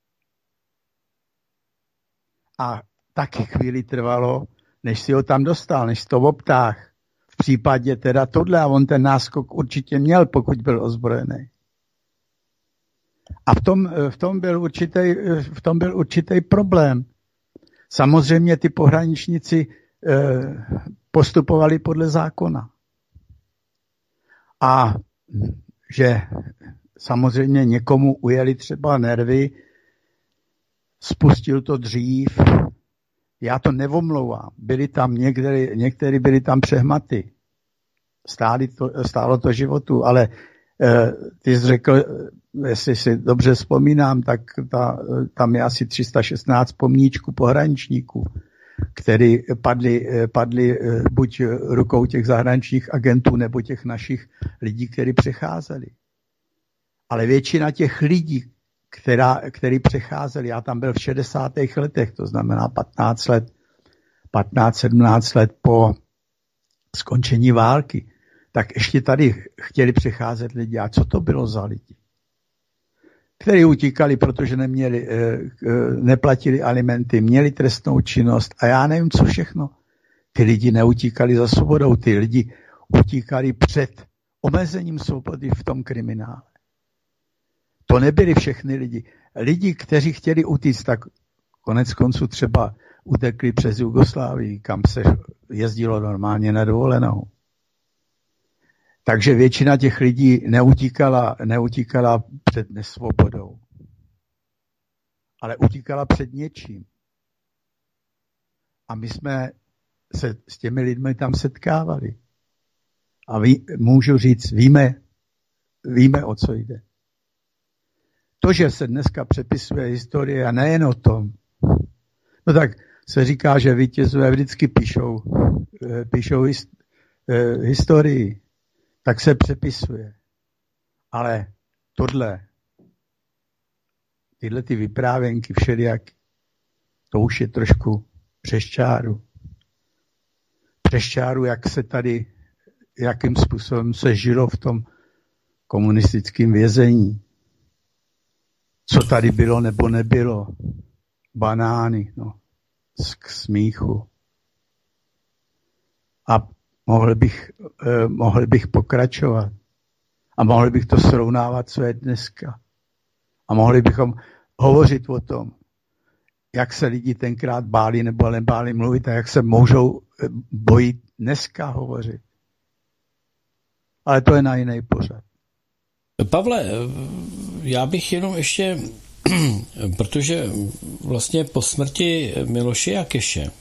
A taky chvíli trvalo, než si ho tam dostal, než to obtáhl. V případě teda tohle, a on ten náskok určitě měl, pokud byl ozbrojený. A v tom byl určitý problém. Samozřejmě ty pohraničníci postupovali podle zákona. A že samozřejmě někomu ujeli třeba nervy, spustil to dřív, já to nevomlouvám. Byli tam někteří byli tam přehmaty. Stálo to životu, ale ty jsi řekl, jestli si dobře vzpomínám, tak tam je asi 316 pomníčků pohraničníků, který padli buď rukou těch zahraničních agentů, nebo těch našich lidí, kteří přecházeli. Ale většina těch lidí, který přecházeli, já tam byl v 60. letech, to znamená 15-17 let po skončení války, tak ještě tady chtěli přecházet lidi. A co to bylo za lidi? Kteří utíkali, protože neplatili alimenty, měli trestnou činnost a já nevím, co všechno. Ty lidi neutíkali za svobodou, ty lidi utíkali před omezením svobody v tom kriminále. To nebyli všechny lidi. Lidi, kteří chtěli utíct, tak konec konců třeba utekli přes Jugoslávii, kam se jezdilo normálně na dovolenou. Takže většina těch lidí neutíkala před nesvobodou, ale utíkala před něčím. A my jsme se s těmi lidmi tam setkávali. A můžu říct, víme, o co jde. To, že se dneska přepisuje historie a nejen o tom, no tak se říká, že vítězové vždycky píšou historii, tak se přepisuje. Ale tyhle ty vyprávěnky všelijaké, to už je trošku přes čáru. Přes čáru, jakým způsobem se žilo v tom komunistickém vězení. Co tady bylo nebo nebylo. Banány, no, k smíchu. A mohl bych pokračovat. A mohli bych to srovnávat, co je dneska. A mohli bychom hovořit o tom, jak se lidi tenkrát báli nebo nebáli mluvit a jak se můžou bojit dneska hovořit. Ale to je na jiný pořad. Pavle, já bych jenom ještě, protože vlastně po smrti Miloše Jakeše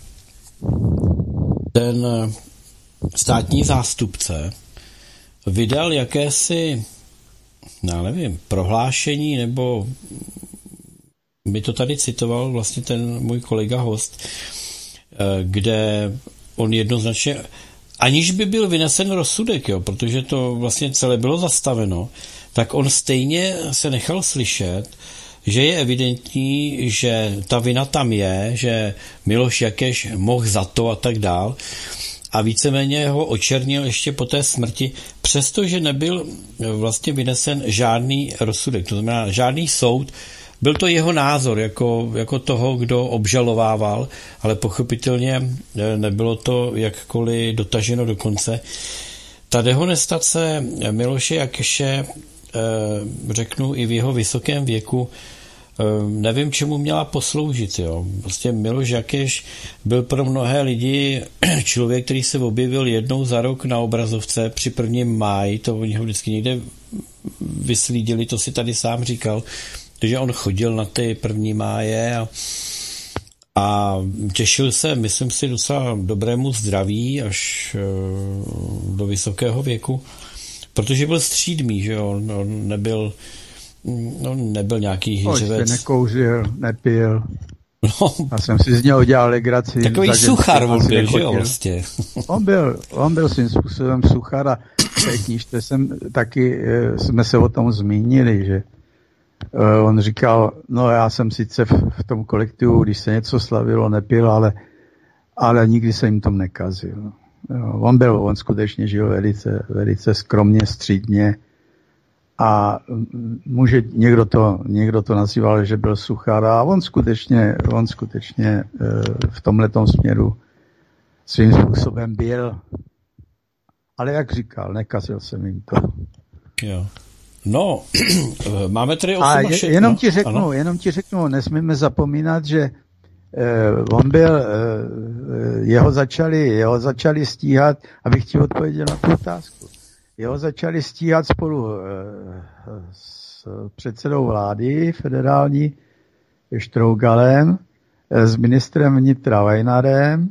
ten státní zástupce vydal jakési, já nevím, prohlášení, nebo by to tady citoval vlastně ten můj kolega host, kde on jednoznačně, aniž by byl vynesen rozsudek, jo, protože to vlastně celé bylo zastaveno, tak on stejně se nechal slyšet, že je evidentní, že ta vina tam je, že Miloš Jakeš mohl za to a tak dál. A víceméně ho očernil ještě po té smrti, přestože nebyl vlastně vynesen žádný rozsudek. To znamená, žádný soud byl to jeho názor, jako toho, kdo obžalovával, ale pochopitelně nebylo to jakkoliv dotaženo do konce. Ta dehonestace Miloše Jakeše, řeknu i v jeho vysokém věku, nevím, čemu měla posloužit. Jo. Prostě Miloš Jakeš byl pro mnohé lidi člověk, který se objevil jednou za rok na obrazovce při 1. máji, to oni ho vždycky někde vyslídili, to si tady sám říkal, takže on chodil na ty 1. máje a těšil se, myslím si, docela dobrému zdraví až do vysokého věku, protože byl střídmý, že jo, on nebyl nějaký hyřevec. Nekouřil, nepil. No. Já jsem si z něho dělal legraci. Takový suchar on byl, že jo, vlastně. On byl svým způsobem suchar a v té knížce jsme se o tom zmínili, že on říkal, no já jsem sice v tom kolektivu, když se něco slavilo, nepil, ale nikdy se jim tom nekazil. On skutečně žil velice, velice skromně, střídně a někdo to nazýval, že byl suchár a on skutečně v tomhletom směru svým způsobem byl. Ale jak říkal, nekazil jsem jim to. Jo. No, máme tady 8 a jenom ti řeknu, nesmíme zapomínat, že jeho začali stíhat, abych ti odpověděl na tu otázku. Jeho začali stíhat spolu s předsedou vlády federální Štrougalem, s ministrem vnitra Vajnarem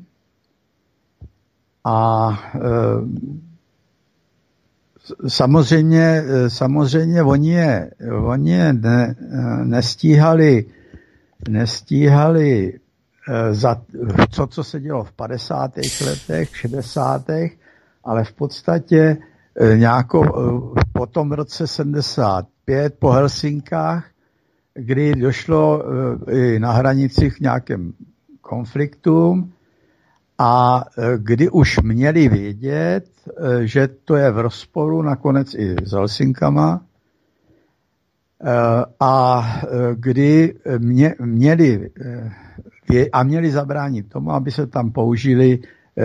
a samozřejmě oni je nestíhali za to, co se dělo v 50. letech, 60. ale v podstatě po tom roce 75 po Helsinkách, kdy došlo i na hranicích k nějakým konfliktům a kdy už měli vědět, že to je v rozporu nakonec i s Helsinkama a kdy měli zabránit tomu, aby se tam použili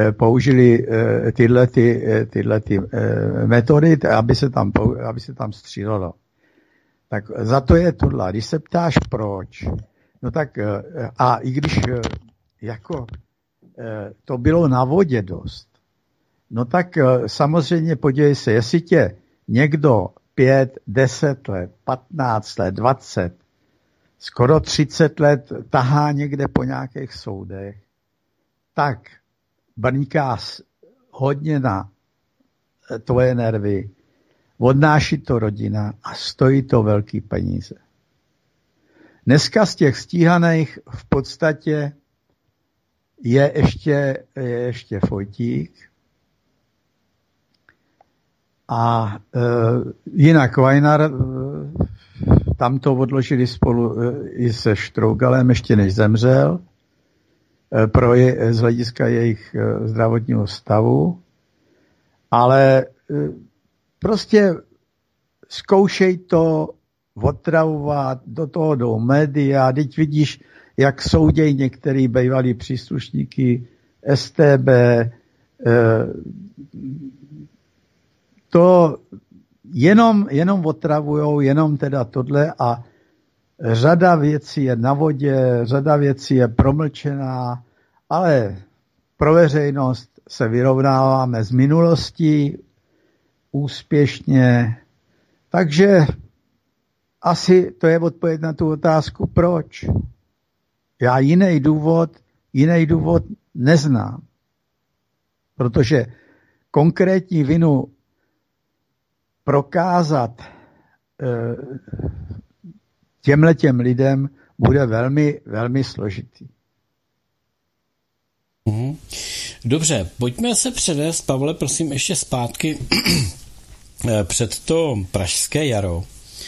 tyhle metody, aby se tam střílelo. Tak za to je tohle. Když se ptáš proč, no tak a i když jako to bylo na vodě dost, no tak samozřejmě podívej se, jestli tě někdo 5, 10 let, 15 let, 20, skoro 30 let tahá někde po nějakých soudech, tak brníká hodně na tvoje nervy, odnáší to rodina a stojí to velký peníze. Dneska z těch stíhaných v podstatě je ještě Fojtík a jinak Vajnar, tam to odložili spolu i se Štrougalem, ještě než zemřel, z hlediska jejich zdravotního stavu, ale prostě zkoušej to otravovat, do toho jdou média, teď vidíš, jak soudějí některý bývalí příslušníky STB, to jenom otravujou, jenom teda tohle a řada věcí je na vodě, řada věcí je promlčená, ale pro veřejnost se vyrovnáváme s minulostí úspěšně. Takže asi to je odpověď na tu otázku, proč. Já jiný důvod neznám. Protože konkrétní vinu prokázat těmhletěm lidem bude velmi, velmi složitý. Dobře, pojďme se převést, Pavle, prosím, ještě zpátky před to pražské jaro.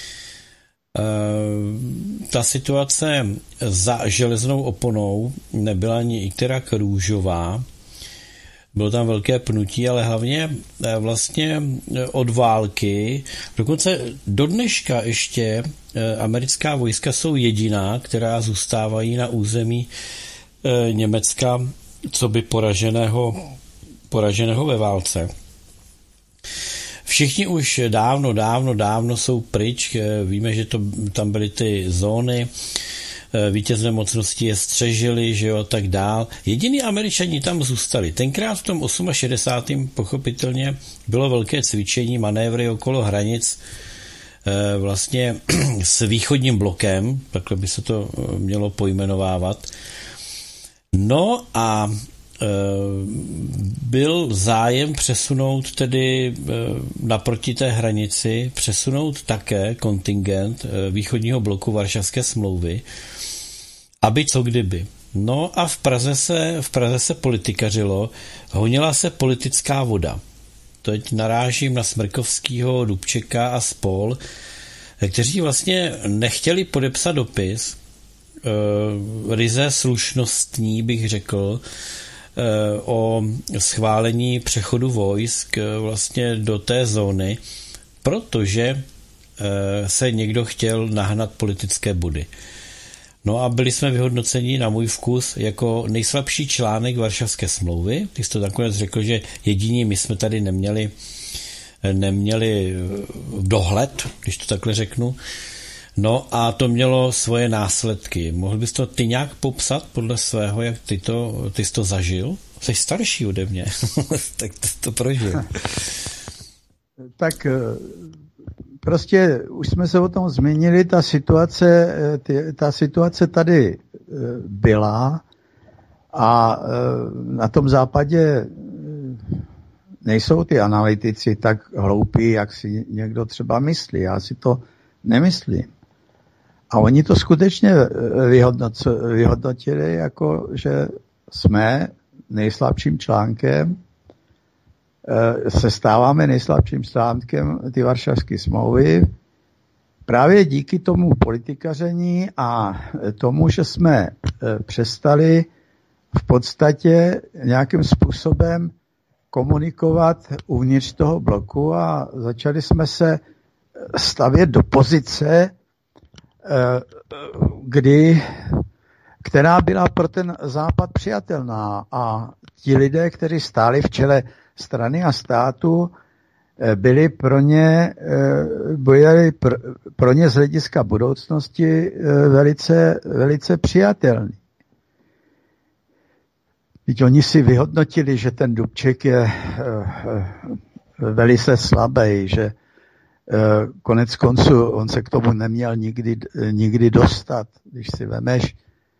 Ta situace za železnou oponou nebyla nikterak růžová. bylo tam velké pnutí, ale hlavně vlastně od války, dokonce do dneška ještě americká vojska jsou jediná, která zůstávají na území Německa, co by poraženého ve válce. Všichni už dávno jsou pryč, víme, že tam byly ty zóny, vítězné mocnosti je střežily, že jo, tak dál. Jediný Američani tam zůstali. Tenkrát v tom 68. pochopitelně bylo velké cvičení, manévry okolo hranic vlastně s východním blokem, takhle by se to mělo pojmenovávat. No a byl zájem přesunout tedy naproti té hranici, přesunout také kontingent východního bloku Varšavské smlouvy, aby co kdyby. No a v Praze se politikařilo, honila se politická voda. Teď narážím na Smrkovskýho, Dubčeka a spol, kteří vlastně nechtěli podepsat dopis, ryze slušnostní bych řekl, o schválení přechodu vojsk vlastně do té zóny, protože se někdo chtěl nahnat politické body. No a byli jsme vyhodnoceni na můj vkus jako nejslabší článek Varšavské smlouvy. Ty jsi to nakonec řekl, že jediní my jsme tady neměli dohled, když to takhle řeknu. No a to mělo svoje následky. Mohl bys to ty nějak popsat podle svého, jak ty jsi to zažil? Jsi starší ode mě, tak to prožil. Tak prostě už jsme se o tom zmínili, ta situace tady byla a na tom západě nejsou ty analytici tak hloupí, jak si někdo třeba myslí. Já si to nemyslím. A oni to skutečně vyhodnotili, jako že jsme nejslabším článkem, se stáváme nejslabším článkem ty Varšavské smlouvy právě díky tomu politikaření a tomu, že jsme přestali v podstatě nějakým způsobem komunikovat uvnitř toho bloku a začali jsme se stavět do pozice, která byla pro ten západ přijatelná a ti lidé, kteří stáli v čele strany a státu, byli pro ně z hlediska budoucnosti velice přijatelní. Teď oni si vyhodnotili, že ten Dubček je velice slabý, že konec konců on se k tomu neměl nikdy dostat. Když si vemeš,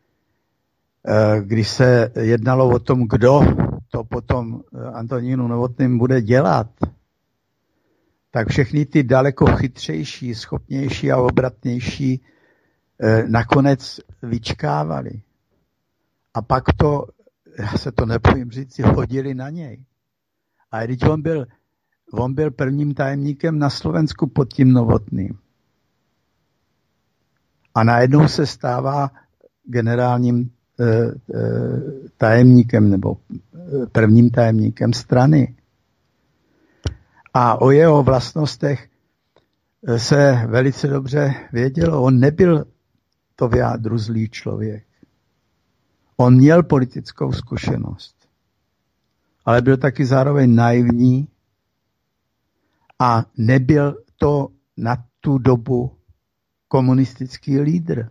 když se jednalo o tom, kdo to potom Antonínu Novotným bude dělat, tak všechny ty daleko chytřejší, schopnější a obratnější nakonec vyčkávali. A pak to, já se to nebojím říct, hodili na něj. A když on byl prvním tajemníkem na Slovensku pod tím Novotným. A najednou se stává generálním tajemníkem nebo prvním tajemníkem strany. A o jeho vlastnostech se velice dobře vědělo. On nebyl to v jádru zlý člověk. On měl politickou zkušenost. Ale byl taky zároveň naivní a nebyl to na tu dobu komunistický lídr.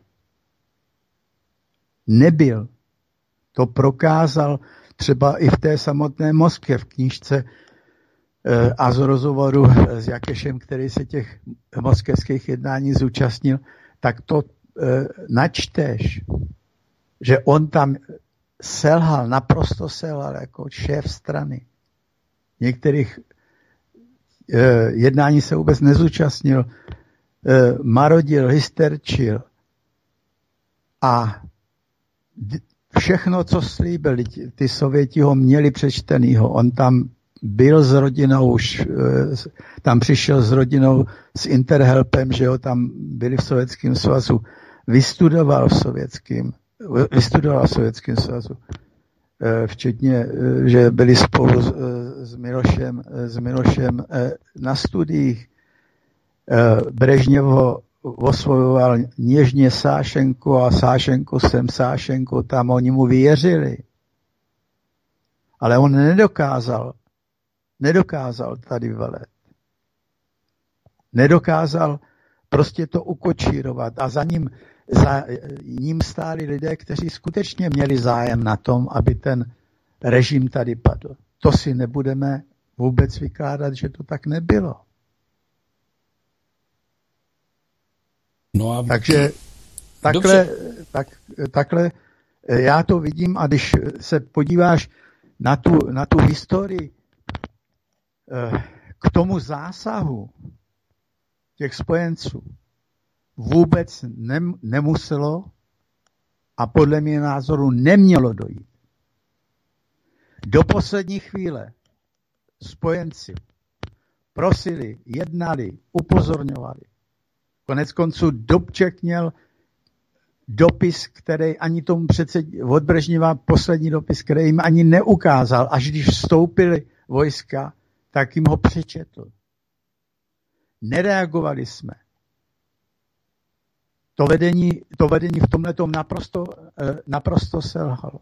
Nebyl. To prokázal třeba i v té samotné Moskvě v knížce a z rozhovoru s Jakešem, který se těch moskevských jednání zúčastnil, tak to načteš, že on tam naprosto selhal jako šéf strany. Některých jednání se vůbec nezúčastnil, marodil, hysterčil a všechno, co slíbili, ty Sověti ho měli přečtenýho. On tam byl s rodinou, už tam přišel s rodinou s Interhelpem, že ho tam byli v Sovětském svazu. Vystudoval v Sovětském svazu. včetně, že byli spolu s Milošem na studiích. Brežněvo osvojoval něžně Sášenko a Sášenko sem, Sášenko tam, oni mu věřili. Ale on nedokázal tady velet. Nedokázal prostě to ukočírovat a za ním stáli lidé, kteří skutečně měli zájem na tom, aby ten režim tady padl. To si nebudeme vůbec vykládat, že to tak nebylo. No a... Takže takhle já to vidím, a když se podíváš na tu historii k tomu zásahu těch spojenců, vůbec nemuselo a podle mého názoru nemělo dojít. Do poslední chvíle spojenci prosili, jednali, upozorňovali. Konec konců Dubček měl dopis, který ani tomu od Brežněva poslední dopis, který jim ani neukázal. Až když vstoupili vojska, tak jim ho přečetl. Nereagovali jsme. To vedení v tomhletom naprosto selhalo.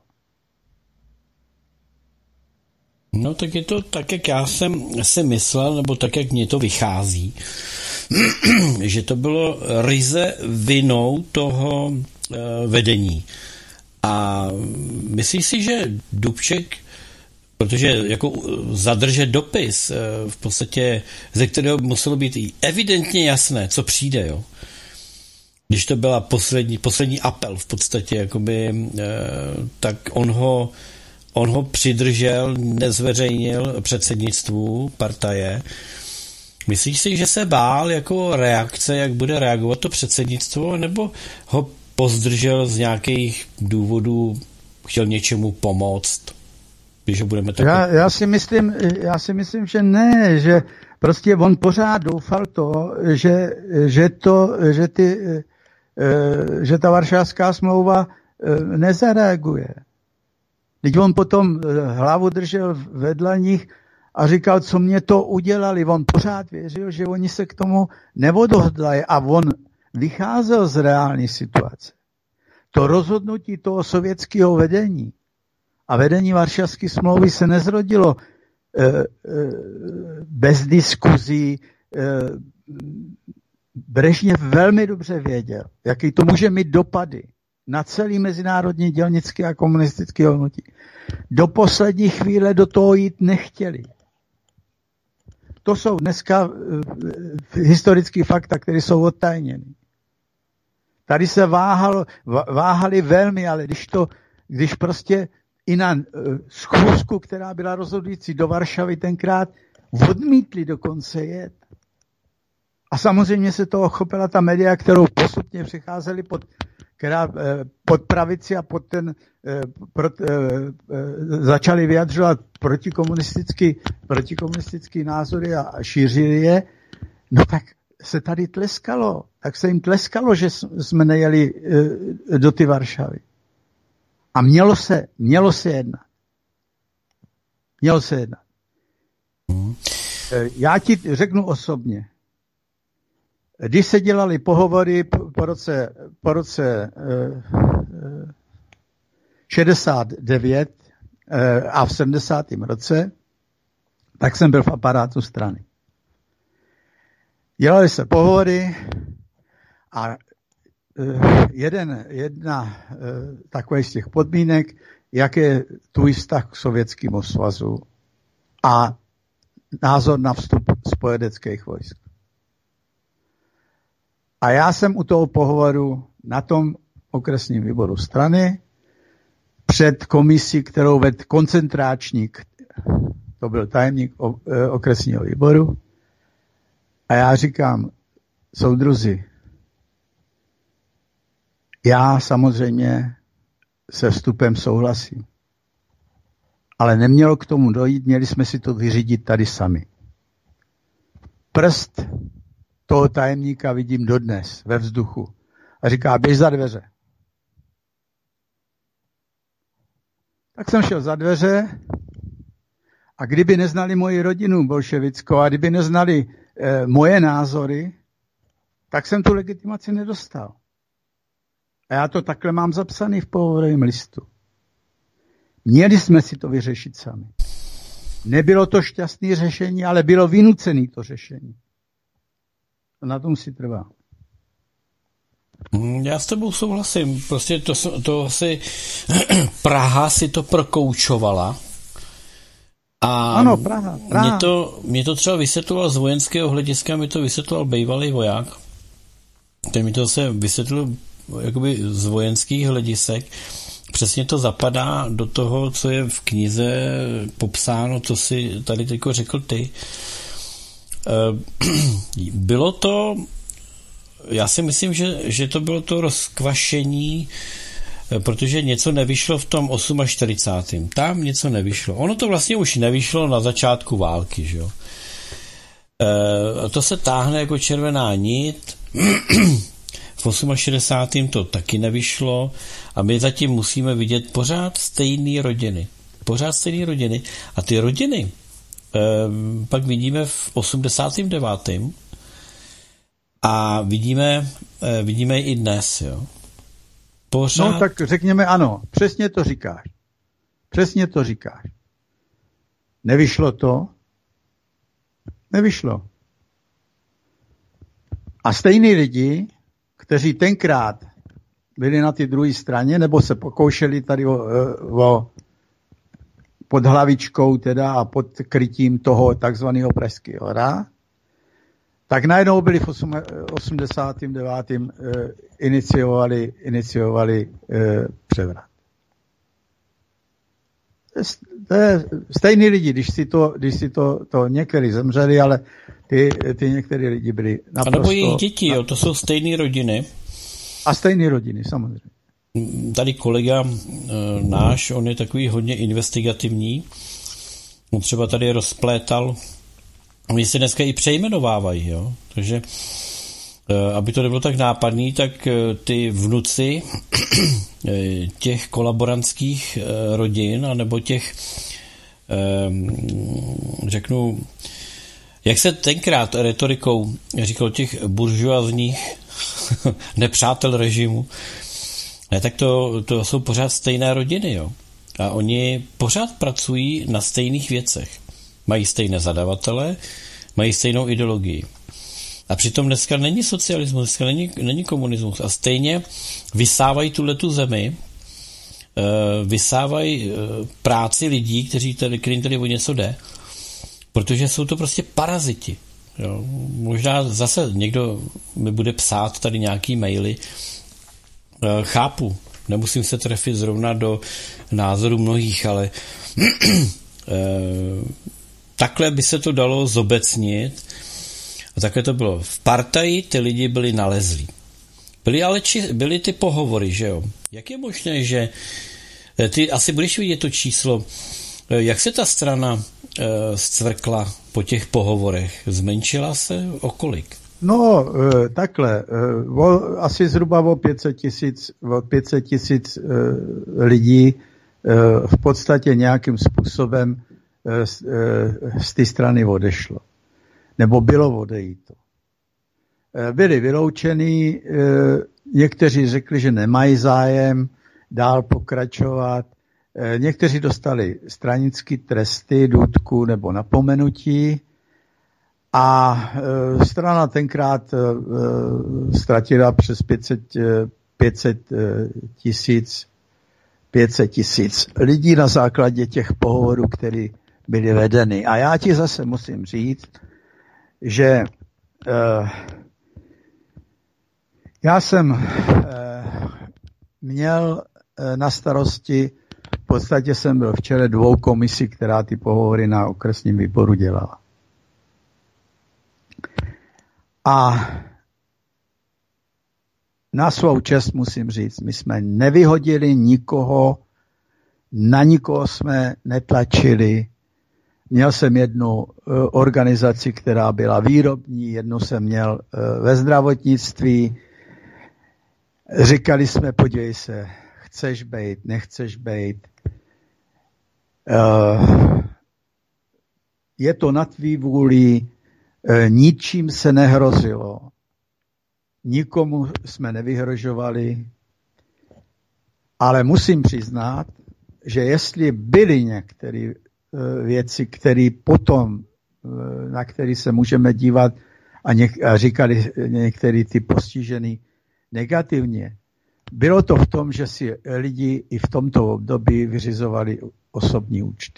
No tak je to tak, jak já jsem si myslel, nebo tak, jak mně to vychází, že to bylo ryze vinou toho vedení. A myslíš si, že Dubček, protože jako zadržet dopis, v podstatě, ze kterého muselo být evidentně jasné, co přijde, jo? Když to byla poslední apel v podstatě, jakoby, tak on ho přidržel, nezveřejnil předsednictvu partaje. Myslíš si, že se bál jako reakce, jak bude reagovat to předsednictvo, nebo ho pozdržel z nějakých důvodů, chtěl něčemu pomoct? Když ho budeme tak... Já si myslím, že ne, že prostě on pořád doufal že ta Varšavská smlouva nezareaguje. Teď on potom hlavu držel vedle nich a říkal, co mě to udělali. On pořád věřil, že oni se k tomu neodhodlají, a on vycházel z reální situace. To rozhodnutí toho sovětského vedení a vedení Varšavské smlouvy se nezrodilo bez diskuzí. Brežněv velmi dobře věděl, jaký to může mít dopady na celý mezinárodní dělnický a komunistický hnutí. Do poslední chvíle do toho jít nechtěli. To jsou dneska historické fakta, které jsou odtajněny. Tady se váhali velmi, ale když prostě i na schůzku, která byla rozhodující do Varšavy tenkrát, odmítli dokonce jet. A samozřejmě se toho chopila ta média, kterou postupně přicházeli pod pravici a začali vyjadřovat protikomunistický názory a šířili je. No tak se tady tleskalo. Tak se jim tleskalo, že jsme nejeli do ty Varšavy. A mělo se jednat. Já ti řeknu osobně. Když se dělali pohovory po roce 69 a v 70. roce, tak jsem byl v aparátu strany. Dělali se pohovory a jedna takových z těch podmínek, jak je tvůj vztah k Sovětskému svazu a názor na vstup spojeneckých vojsk. A já jsem u toho pohovoru na tom okresním výboru strany před komisí, kterou vedl koncentráčník, to byl tajemník okresního výboru, a já říkám, soudruzi, já samozřejmě se vstupem souhlasím, ale nemělo k tomu dojít, měli jsme si to vyřídit tady sami. Prst toho tajemníka vidím dodnes ve vzduchu a říká, běž za dveře. Tak jsem šel za dveře a kdyby neznali moji rodinu bolševickou a kdyby neznali moje názory, tak jsem tu legitimaci nedostal. A já to takhle mám zapsaný v pohovorovém listu. Měli jsme si to vyřešit sami. Nebylo to šťastné řešení, ale bylo vynucené to řešení. Na tom si trvá. Já s tebou souhlasím. Prostě to si Praha si to prokoučovala. A ano, Praha. Mě to třeba vysvětloval z vojenského hlediska, mi to vysvětloval bývalý voják. Ten mi to zase vysvětlil jakoby z vojenských hledisek. Přesně to zapadá do toho, co je v knize popsáno, co si tady teďko řekl ty. Bylo to, já si myslím, že to bylo to rozkvašení, protože něco nevyšlo v tom 48. Tam něco nevyšlo. Ono to vlastně už nevyšlo na začátku války, že jo. To se táhne jako červená nit. V 68. to taky nevyšlo a my zatím musíme vidět pořád stejné rodiny. A ty rodiny pak vidíme v 89. a vidíme i dnes, jo. Pořád... No tak řekněme ano, přesně to říkáš. Nevyšlo to? Nevyšlo. A stejní lidi, kteří tenkrát byli na té druhé straně, nebo se pokoušeli tady pod hlavičkou teda a pod krytím toho takzvaného Pražského hra, tak najednou byli v 89. iniciovali převrat. To je stejný lidi, když si to někteří zemřeli, ale ty některé lidi byli naprosto... A nebo jejich děti, jo, to jsou stejné rodiny. A stejné rodiny, samozřejmě. Tady kolega náš, on je takový hodně investigativní. On třeba tady rozplétal, oni se dneska i přejmenovávají, jo. Takže aby to nebylo tak nápadný, tak ty vnuci těch kolaborantských rodin, anebo těch, řeknu, jak se tenkrát retorikou říkalo těch buržoazních nepřátel režimu, ne, tak to jsou pořád stejné rodiny, jo. A oni pořád pracují na stejných věcech. Mají stejné zadavatele, mají stejnou ideologii. A přitom dneska není socialismus, dneska není komunismus. A stejně vysávají tuhletu zemi, vysávají práci lidí, kterým tady o něco jde, protože jsou to prostě paraziti. Jo. Možná zase někdo mi bude psát tady nějaký maily. Chápu, nemusím se trefit zrovna do názoru mnohých, ale takhle by se to dalo zobecnit. A takhle to bylo. V partaji ty lidi byli nalezlí. Byly ty pohovory, že jo. Jak je možné, že ty asi budeš vidět to číslo, jak se ta strana zcvrkla po těch pohovorech? Zmenšila se o kolik? No, takhle. Asi zhruba o 500 tisíc lidí v podstatě nějakým způsobem z té strany odešlo. Nebo bylo odejito. Byli vyloučení, někteří řekli, že nemají zájem dál pokračovat, někteří dostali stranické tresty, důtku nebo napomenutí a strana tenkrát ztratila přes 500 tisíc lidí na základě těch pohovorů, které byly vedeny. A já ti zase musím říct, že já jsem měl na starosti, v podstatě jsem byl v čele 2 komisí, která ty pohovory na okresním výboru dělala. A na svou čest musím říct, my jsme nevyhodili nikoho, na nikoho jsme netlačili. Měl jsem jednu organizaci, která byla výrobní, jednu jsem měl ve zdravotnictví. Říkali jsme, podívej se, chceš bejt, nechceš bejt. Je to na tvý vůli, ničím se nehrozilo. Nikomu jsme nevyhrožovali, ale musím přiznat, že jestli byly některé věci, které potom, na které se můžeme dívat a říkali některý ty postižený negativně, bylo to v tom, že si lidi i v tomto období vyřizovali osobní účty.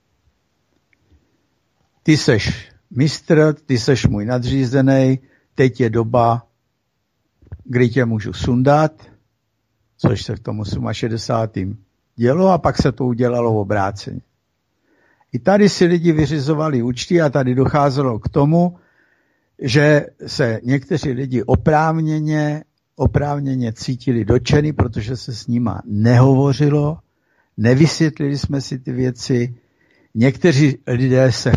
Ty seš mistr, ty seš můj nadřízený, teď je doba, kdy tě můžu sundat, což se v tomu 68. dělo a pak se to udělalo v obráceně. I tady si lidi vyřizovali účty a tady docházelo k tomu, že se někteří lidi oprávněně cítili dotčeni, protože se s nima nehovořilo, nevysvětlili jsme si ty věci, někteří lidé se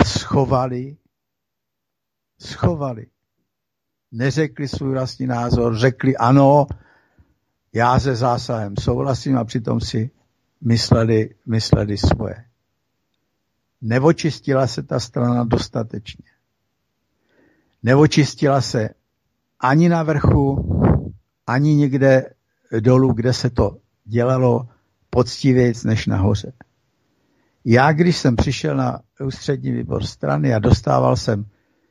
schovali, neřekli svůj vlastní názor, řekli ano, já se zásahem souhlasím a přitom si mysleli svoje. Neočistila se ta strana dostatečně. Neočistila se ani na vrchu, ani někde dolů, kde se to dělalo poctivějc než nahoře. Já, když jsem přišel na ústřední výbor strany a dostával jsem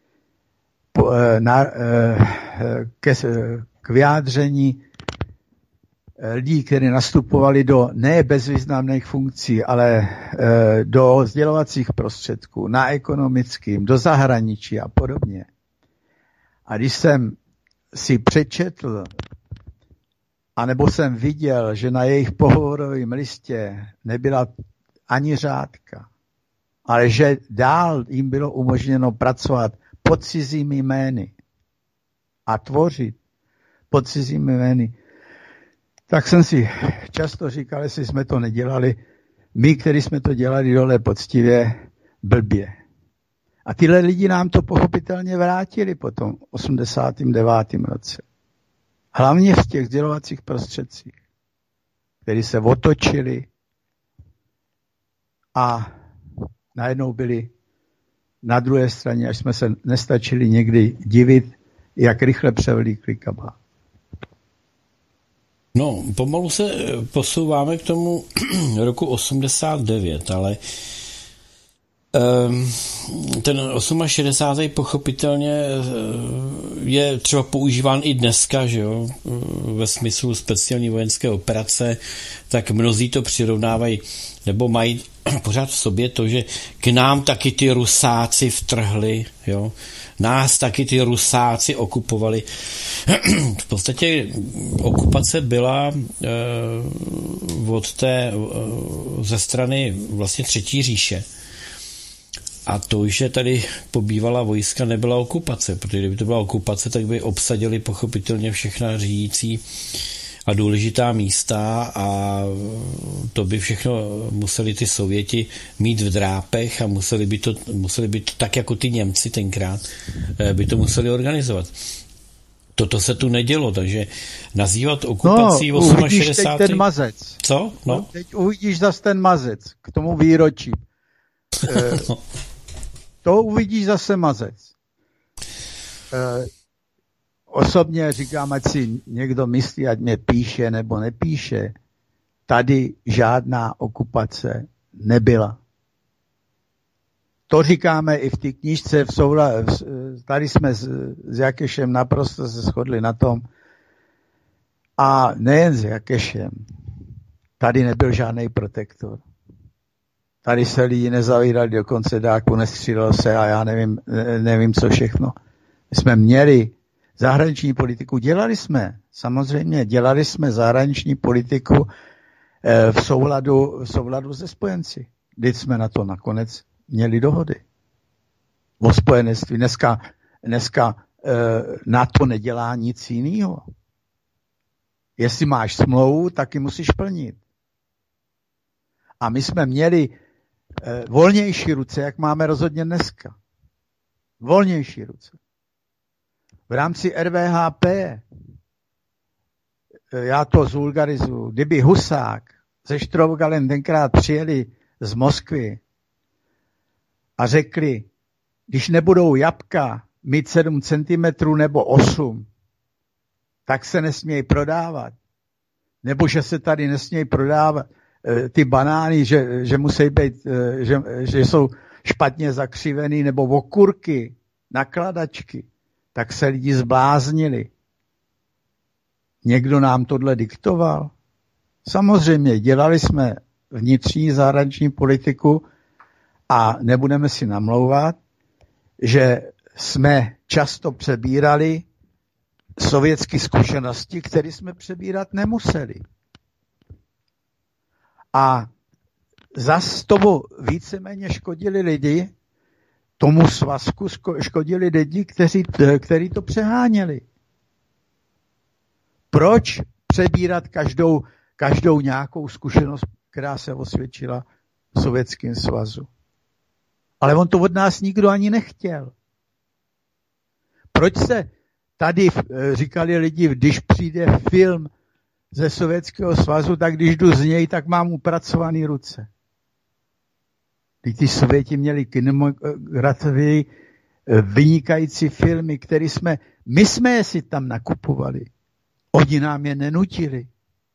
k vyjádření lidí, kteří nastupovali do ne bezvýznamných funkcí, ale do sdělovacích prostředků, na ekonomickým, do zahraničí a podobně. A když jsem si přečetl, anebo jsem viděl, že na jejich pohovorovém listě nebyla ani řádka, ale že dál jim bylo umožněno pracovat pod cizími jmény a tvořit pod cizími jmény, tak jsem si často říkal, jestli jsme to nedělali, my, kteří jsme to dělali dole poctivě, blbě. A tyhle lidi nám to pochopitelně vrátili po tom 89. roce. Hlavně v těch sdělovacích prostředcích, kteří se otočili a najednou byli na druhé straně, až jsme se nestačili někdy divit, jak rychle převlíkli kabát. No, pomalu se posouváme k tomu roku 89, ale ten 68. pochopitelně je třeba používán i dneska, že jo, ve smyslu speciální vojenské operace, tak mnozí to přirovnávají, nebo mají pořád v sobě to, že k nám taky ty Rusáci vtrhli, jo, nás taky ty Rusáci okupovali. V podstatě okupace byla ze strany vlastně Třetí říše. A to, že tady pobývala vojska, nebyla okupace, protože kdyby to byla okupace, tak by obsadili pochopitelně všechna řídící a důležitá místa a to by všechno museli ty Sověti mít v drápech a museli by to tak jako ty Němci tenkrát, by to museli organizovat. Toto se tu nedělo, takže nazývat okupací 68. Uvidíš teď ten mazec. Co? No? Teď uvidíš zase ten mazec k tomu výročí. To uvidíš zase mazec. Osobně říkám, ať si někdo myslí, ať mě píše nebo nepíše. Tady žádná okupace nebyla. To říkáme i v té knížce. Tady jsme s Jakešem naprosto se shodli na tom. A nejen s Jakešem. Tady nebyl žádný protektor. Tady se lidi nezavírali do konce dáku, nestřílelo se a já nevím co všechno. My jsme měli zahraniční politiku, dělali jsme zahraniční politiku v souladu se spojenci. Když jsme na to nakonec měli dohody o spojenectví. Dneska NATO nedělá nic jiného. Jestli máš smlouvu, tak ji musíš plnit. A my jsme měli volnější ruce, jak máme rozhodně dneska. Volnější ruce. V rámci RVHP, já to zvulgarizuju, kdyby Husák se Štrovgalem tenkrát přijeli z Moskvy a řekli, když nebudou jabka mít 7 cm nebo 8, tak se nesmějí prodávat. Nebo že se tady nesmějí prodávat ty banány, že musí být, že jsou špatně zakřivený, nebo okurky, nakladačky, tak se lidi zbláznili. Někdo nám tohle diktoval? Samozřejmě, dělali jsme vnitřní zahraniční politiku a nebudeme si namlouvat, že jsme často přebírali sovětské zkušenosti, které jsme přebírat nemuseli. A zas tomu víceméně škodili lidi, tomu svazku škodili lidi, kteří to přeháněli. Proč přebírat každou nějakou zkušenost, která se osvědčila v Sovětském svazu? Ale on to od nás nikdo ani nechtěl. Proč se tady říkali lidi, když přijde film ze Sovětského svazu, tak když jdu z něj, tak mám upracovaný ruce. Ty Sověti měli kinematografii, vynikající filmy, které my jsme je si tam nakupovali. Oni nám je nenutili.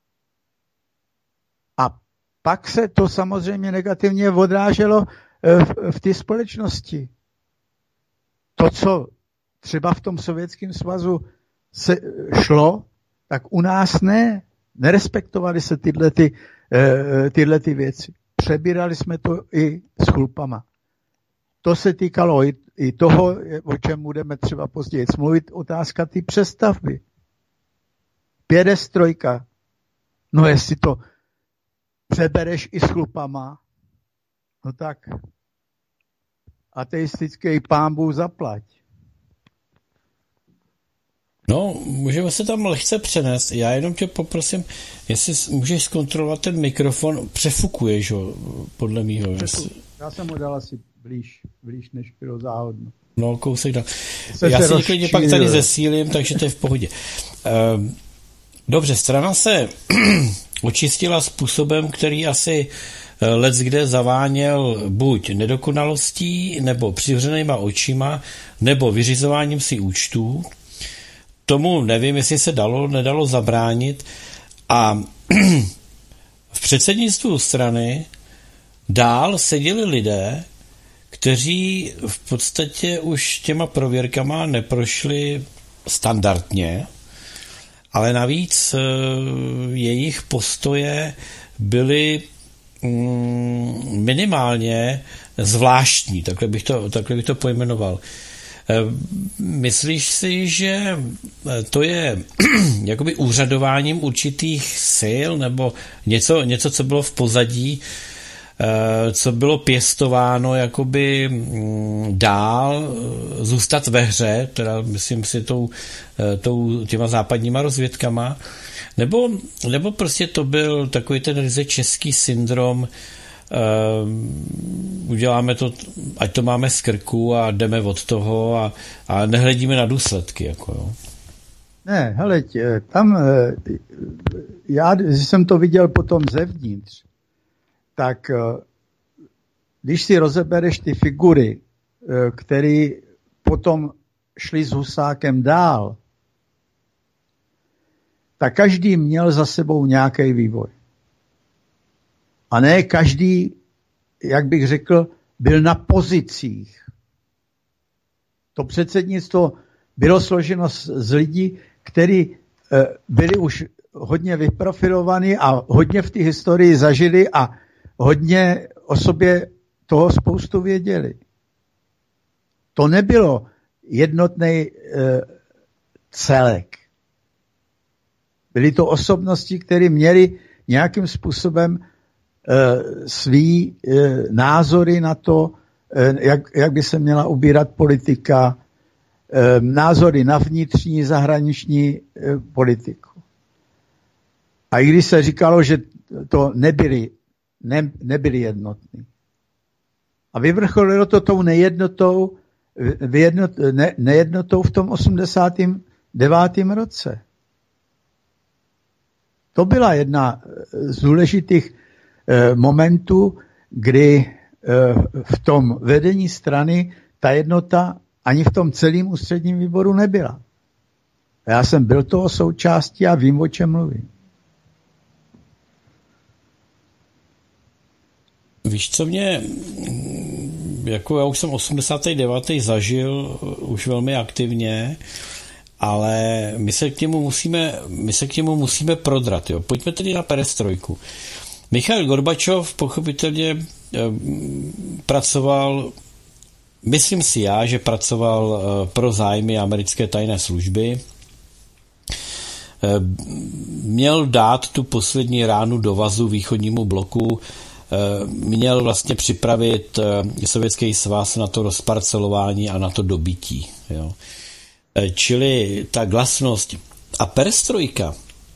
A pak se to samozřejmě negativně odráželo v té společnosti. To, co třeba v tom Sovětském svazu se šlo, tak u nás ne. Nerespektovali se tyhle věci. Přebírali jsme to i s chlupama. To se týkalo i toho, o čem budeme třeba později mluvit, otázka ty přestavby. Pědestrojka. No jestli to přebereš i s chlupama, no tak ateistický Pán Bůh zaplať. No, můžeme se tam lehce přenést. Já jenom tě poprosím, jestli můžeš zkontrolovat ten mikrofon. Přefukuješ ho, podle mýho. Já jsem ho dal asi blíž než pro záhodno. No, kousek dal. Já si klidně pak tady zesílím, takže to je v pohodě. Dobře, strana se očistila způsobem, který asi leckde zaváněl buď nedokonalostí, nebo přivřenýma očima, nebo vyřizováním si účtů. Tomu nevím, jestli se nedalo zabránit. A v předsednictvu strany dál seděli lidé, kteří v podstatě už těma prověrkama neprošli standardně, ale navíc jejich postoje byly minimálně zvláštní, takhle bych to pojmenoval. Myslíš si, že to je jakoby úřadováním určitých sil nebo něco, co bylo v pozadí, co bylo pěstováno jakoby dál zůstat ve hře, teda myslím si těma západníma rozvědkama, nebo prostě to byl takový ten ryze český syndrom, uděláme to, ať to máme z krku a jdeme od toho a nehledíme na důsledky. Jako, jo. Ne, hele, tam já, když jsem to viděl potom zevnitř, tak když si rozebereš ty figury, které potom šli s Husákem dál, tak každý měl za sebou nějaký vývoj. A ne každý, jak bych řekl, byl na pozicích. To předsednictvo bylo složeno z lidí, kteří byli už hodně vyprofilovaní a hodně v té historii zažili a hodně o sobě toho spoustu věděli. To nebylo jednotný celek. Byly to osobnosti, které měly nějakým způsobem svý názory na to, jak by se měla ubírat politika, názory na vnitřní, zahraniční politiku. A i když se říkalo, že to nebyli jednotní. A vyvrcholilo to tou nejednotou v tom 89. roce. To byla jedna z důležitých momentů, kdy v tom vedení strany ta jednota ani v tom celém ústředním výboru nebyla. Já jsem byl toho součástí a vím, o čem mluvím. Víš, co mě, jako já už jsem 89. zažil už velmi aktivně, ale my se k němu musíme prodrat. Jo. Pojďme tedy na perestrojku. Michail Gorbačov pochopitelně pracoval, myslím si já, že pracoval pro zájmy americké tajné služby. Měl dát tu poslední ránu do vazu východnímu bloku, měl vlastně připravit Sovětský svaz na to rozparcelování a na to dobytí. Jo. Čili ta glasnost a perestrojka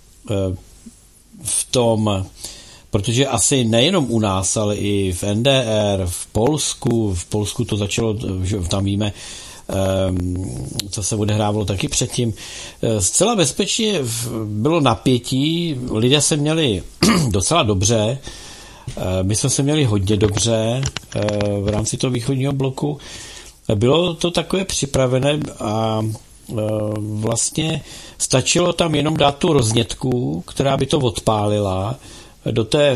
v tom, protože asi nejenom u nás, ale i v NDR, v Polsku to začalo, že tam víme, co se odehrávalo taky předtím. Zcela bezpečně bylo napětí, lidé se měli docela dobře, my jsme se měli hodně dobře v rámci toho východního bloku. Bylo to takové připravené a vlastně stačilo tam jenom dát tu roznětku, která by to odpálila do té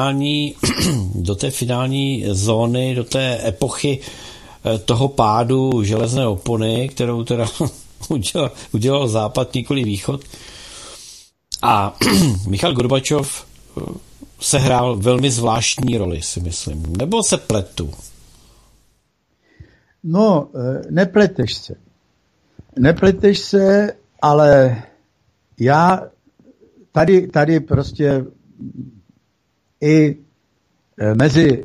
finální zóny, do té epochy toho pádu železné opony, kterou teda udělal západ, nikoli východ. A Michail Gorbačov sehrál velmi zvláštní roli, si myslím. Nebo se pletu? No, nepleteš se, ale já tady prostě i mezi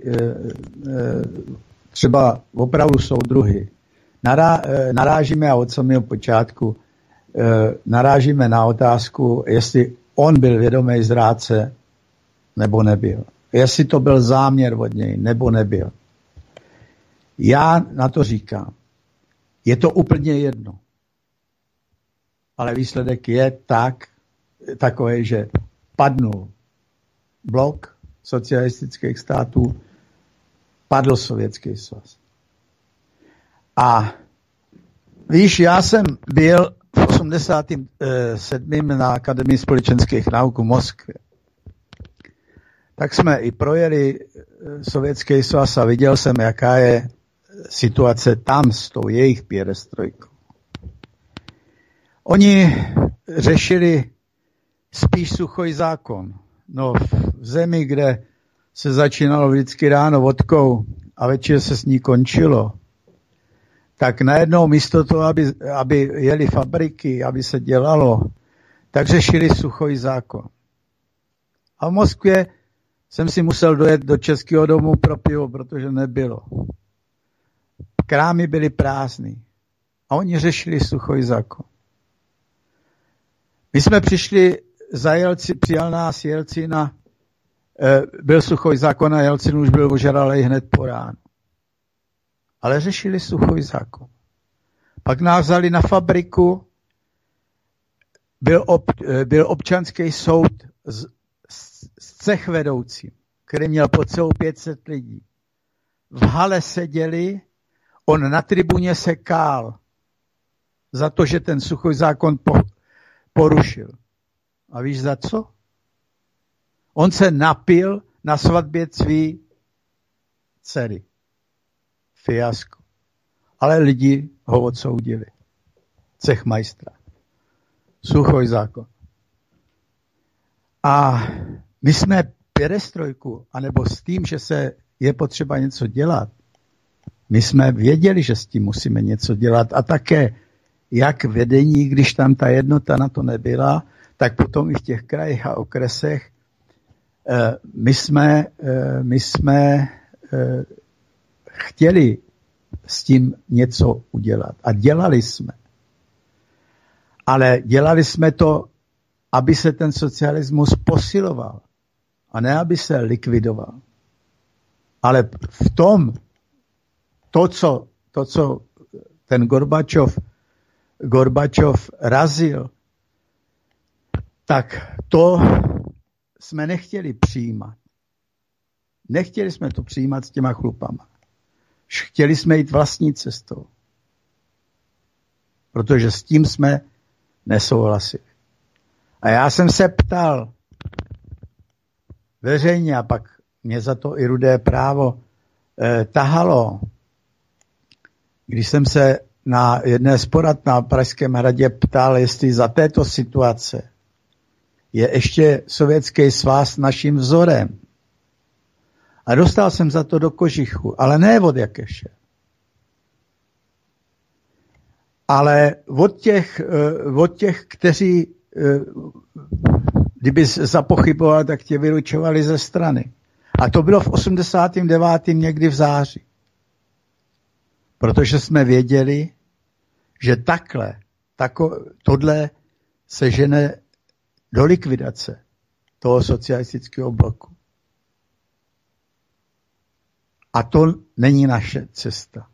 třeba opravdu soudruhy narážíme a od samého počátku narážíme na otázku, jestli on byl vědomý zrádce nebo nebyl. Jestli to byl záměr od něj nebo nebyl. Já na to říkám, je to úplně jedno. Ale výsledek je takový, že padnul blok socialistických států, padl Sovětský svaz. A víš, já jsem byl v 87. na Akademii společenských nauk v Moskvě. Tak jsme i projeli Sovětský svaz a viděl jsem, jaká je situace tam s tou jejich perestrojkou. Oni řešili spíš suchý zákon. No, v zemi, kde se začínalo vždycky ráno vodkou a večer se s ní končilo, tak najednou místo toho, aby jeli fabriky, aby se dělalo, tak řešili suchý zákon. A v Moskvě jsem si musel dojet do Českého domu pro pivo, protože nebylo. Krámy byly prázdný. A oni řešili suchý zákon. My jsme přišli za přijal nás Jelcina, byl suchý zákon a Jelcin už byl ožralej hned po ránu. Ale řešili suchý zákon. Pak nás vzali na fabriku, byl občanský soud s cechvedoucím, který měl pod sebou 500 lidí. V hale seděli, on na tribuně se kál za to, že ten suchý zákon porušil. A víš za co? On se napil na svatbě svý dcery. Fiasko. Ale lidi ho odsoudili. Cechmajstra. Suchý zákon. A my jsme perestrojku, anebo s tím, že se je potřeba něco dělat, my jsme věděli, že s tím musíme něco dělat a také jak vedení, když tam ta jednota na to nebyla, tak potom i v těch krajích a okresech my jsme chtěli s tím něco udělat. A dělali jsme. Ale dělali jsme to, aby se ten socialismus posiloval. A ne, aby se likvidoval. Ale v tom, to, co ten Gorbačov razil, tak to jsme nechtěli přijímat. Nechtěli jsme to přijímat s těma chlupama. Chtěli jsme jít vlastní cestou. Protože s tím jsme nesouhlasili. A já jsem se ptal veřejně, a pak mě za to i Rudé právo tahalo, když jsem se na jedné z porad na Pražském hradě ptal, jestli za této situace je ještě Sovětský svaz naším vzorem. A dostal jsem za to do kožichu, ale ne od Jakeše. Ale od těch, kteří, kdyby zapochyboval, tak tě vylučovali ze strany. A to bylo v 89. někdy v září. Protože jsme věděli, že tohle se žene do likvidace toho socialistického bloku. A to není naše cesta.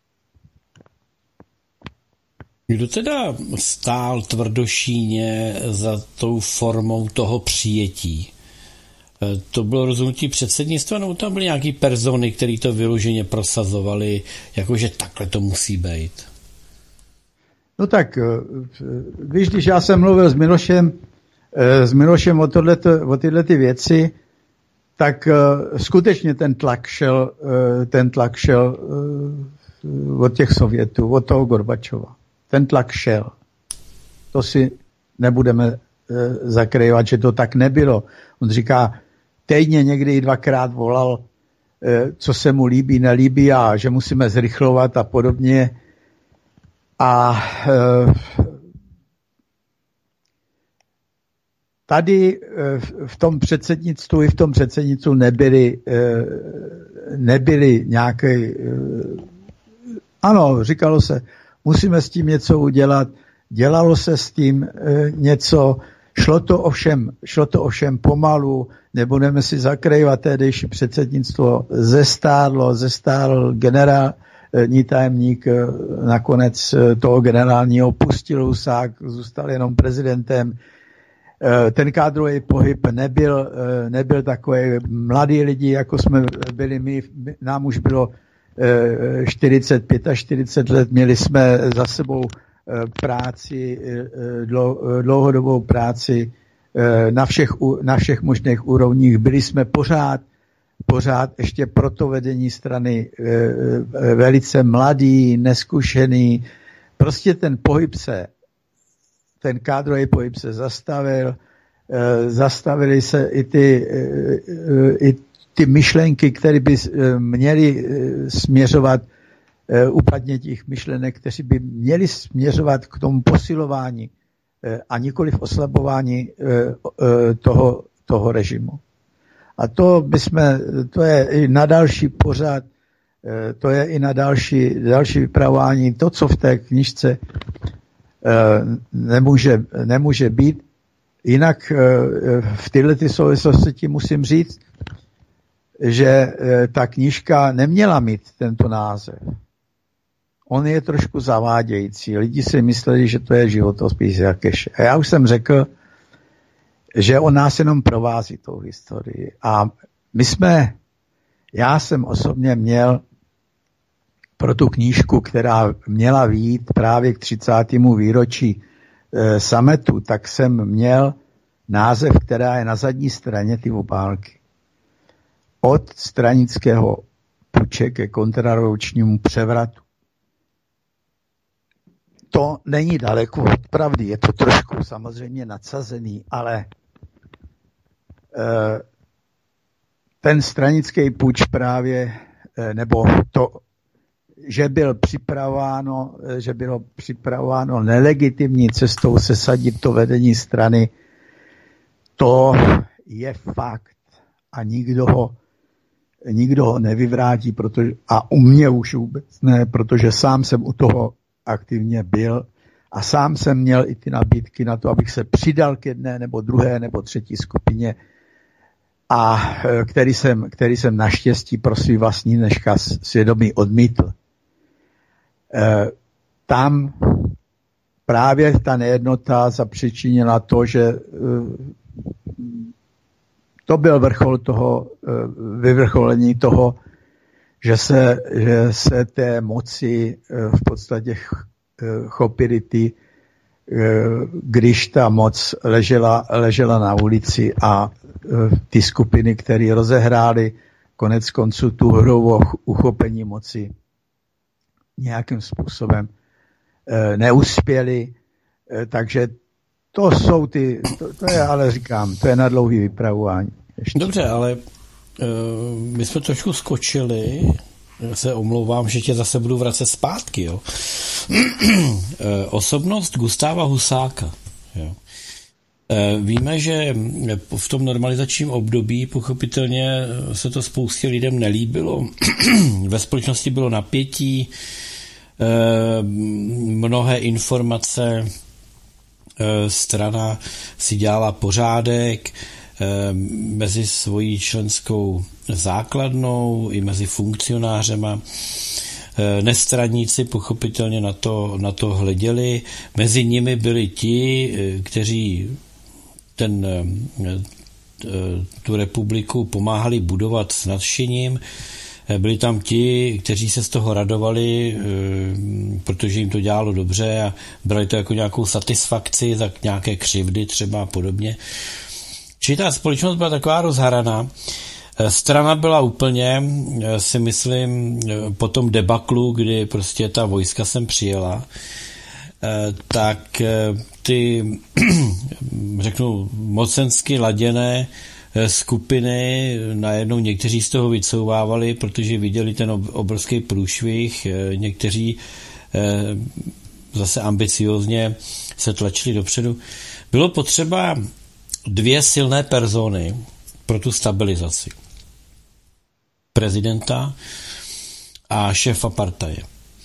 Kdo teda stál tvrdošíně za tou formou toho přijetí? To bylo rozhodnutí předsednictva, nebo tam byly nějaký persony, který to vyloženě prosazovali, jakože takhle to musí být? No tak, víš, když já jsem mluvil s Milošem o tyhle ty věci, tak skutečně ten tlak šel od těch Sovětů, od toho Gorbačova. Ten tlak šel. To si nebudeme zakrývat, že to tak nebylo. On říká, týdně někdy i 2krát volal, co se mu líbí, nelíbí a že musíme zrychlovat a podobně. A tady v tom předsednictvu nebyly nějaké... Ano, říkalo se, musíme s tím něco udělat, dělalo se s tím něco, šlo to ovšem pomalu, nebudeme si zakrývat tehdejší předsednictvo, zestárl generální tajemník, nakonec toho generálního pustil Husák, zůstal jenom prezidentem. Ten kádrový pohyb nebyl takový. Mladí lidi, jako jsme byli my, nám už bylo 45 let, měli jsme za sebou práci, dlouhodobou práci na všech možných úrovních. Byli jsme pořád ještě pro to vedení strany velice mladý, neskušený. Prostě ten kádrový pohyb se zastavil, zastavily se i ty myšlenky, které by měly směřovat, úpadně těch myšlenek, kteří by měli směřovat k tomu posilování a nikoliv oslabování toho režimu. A to je i na další pořad, to je i na další vypravování. To, co v té knižce nemůže být. Jinak v této souvislosti musím říct, že ta knížka neměla mít tento název. On je trošku zavádějící. Lidi si mysleli, že to je životopis Jakeše. A já už jsem řekl, že on nás jenom provází tou historii. A já jsem osobně měl pro tu knížku, která měla vyjít právě k 30. výročí summitu, tak jsem měl název, která je na zadní straně ty obálky. Od stranického puče ke kontrarevolučnímu převratu. To není daleko od pravdy, je to trošku samozřejmě nadsazený, ale ten stranický puč právě, nebo to, že bylo připravováno nelegitimní cestou sesadit to vedení strany, to je fakt a nikdo ho nevyvrátí, a u mě už vůbec ne, protože sám jsem u toho aktivně byl a sám jsem měl i ty nabídky na to, abych se přidal k jedné nebo druhé nebo třetí skupině, a který jsem naštěstí pro svý vlastní dneška svědomí odmítl. Tam právě ta nejednota zapříčinila to, že to byl vrchol toho, vyvrcholení toho, že se té moci v podstatě chopili ty, když ta moc ležela na ulici a ty skupiny, které rozehrály konec konců tu hru o uchopení moci, nějakým způsobem neuspěli. Takže to jsou to je, ale říkám, to je na dlouhý vypravování. Ještě. Dobře, ale my jsme trošku skočili, se omlouvám, že tě zase budu vracet zpátky. Jo. Osobnost Gustáva Husáka. Jo. Víme, že v tom normalizačním období pochopitelně se to spoustě lidem nelíbilo. Ve společnosti bylo napětí, mnohé informace, strana si dělala pořádek mezi svojí členskou základnou i mezi funkcionářema. Nestraníci pochopitelně na to hleděli. Mezi nimi byli ti, kteří tu republiku pomáhali budovat s nadšením. Byli tam ti, kteří se z toho radovali, protože jim to dělalo dobře a brali to jako nějakou satisfakci za nějaké křivdy třeba a podobně. Čili ta společnost byla taková rozharaná. Strana byla úplně, si myslím, po tom debaklu, kdy prostě ta vojska sem přijela, tak ty, řeknu, mocensky laděné skupiny najednou někteří z toho vycouvávali, protože viděli ten obrovský průšvih, někteří zase ambiciozně se tlačili dopředu. Bylo potřeba 2 silné persony pro tu stabilizaci. Prezidenta a šéfa partaje.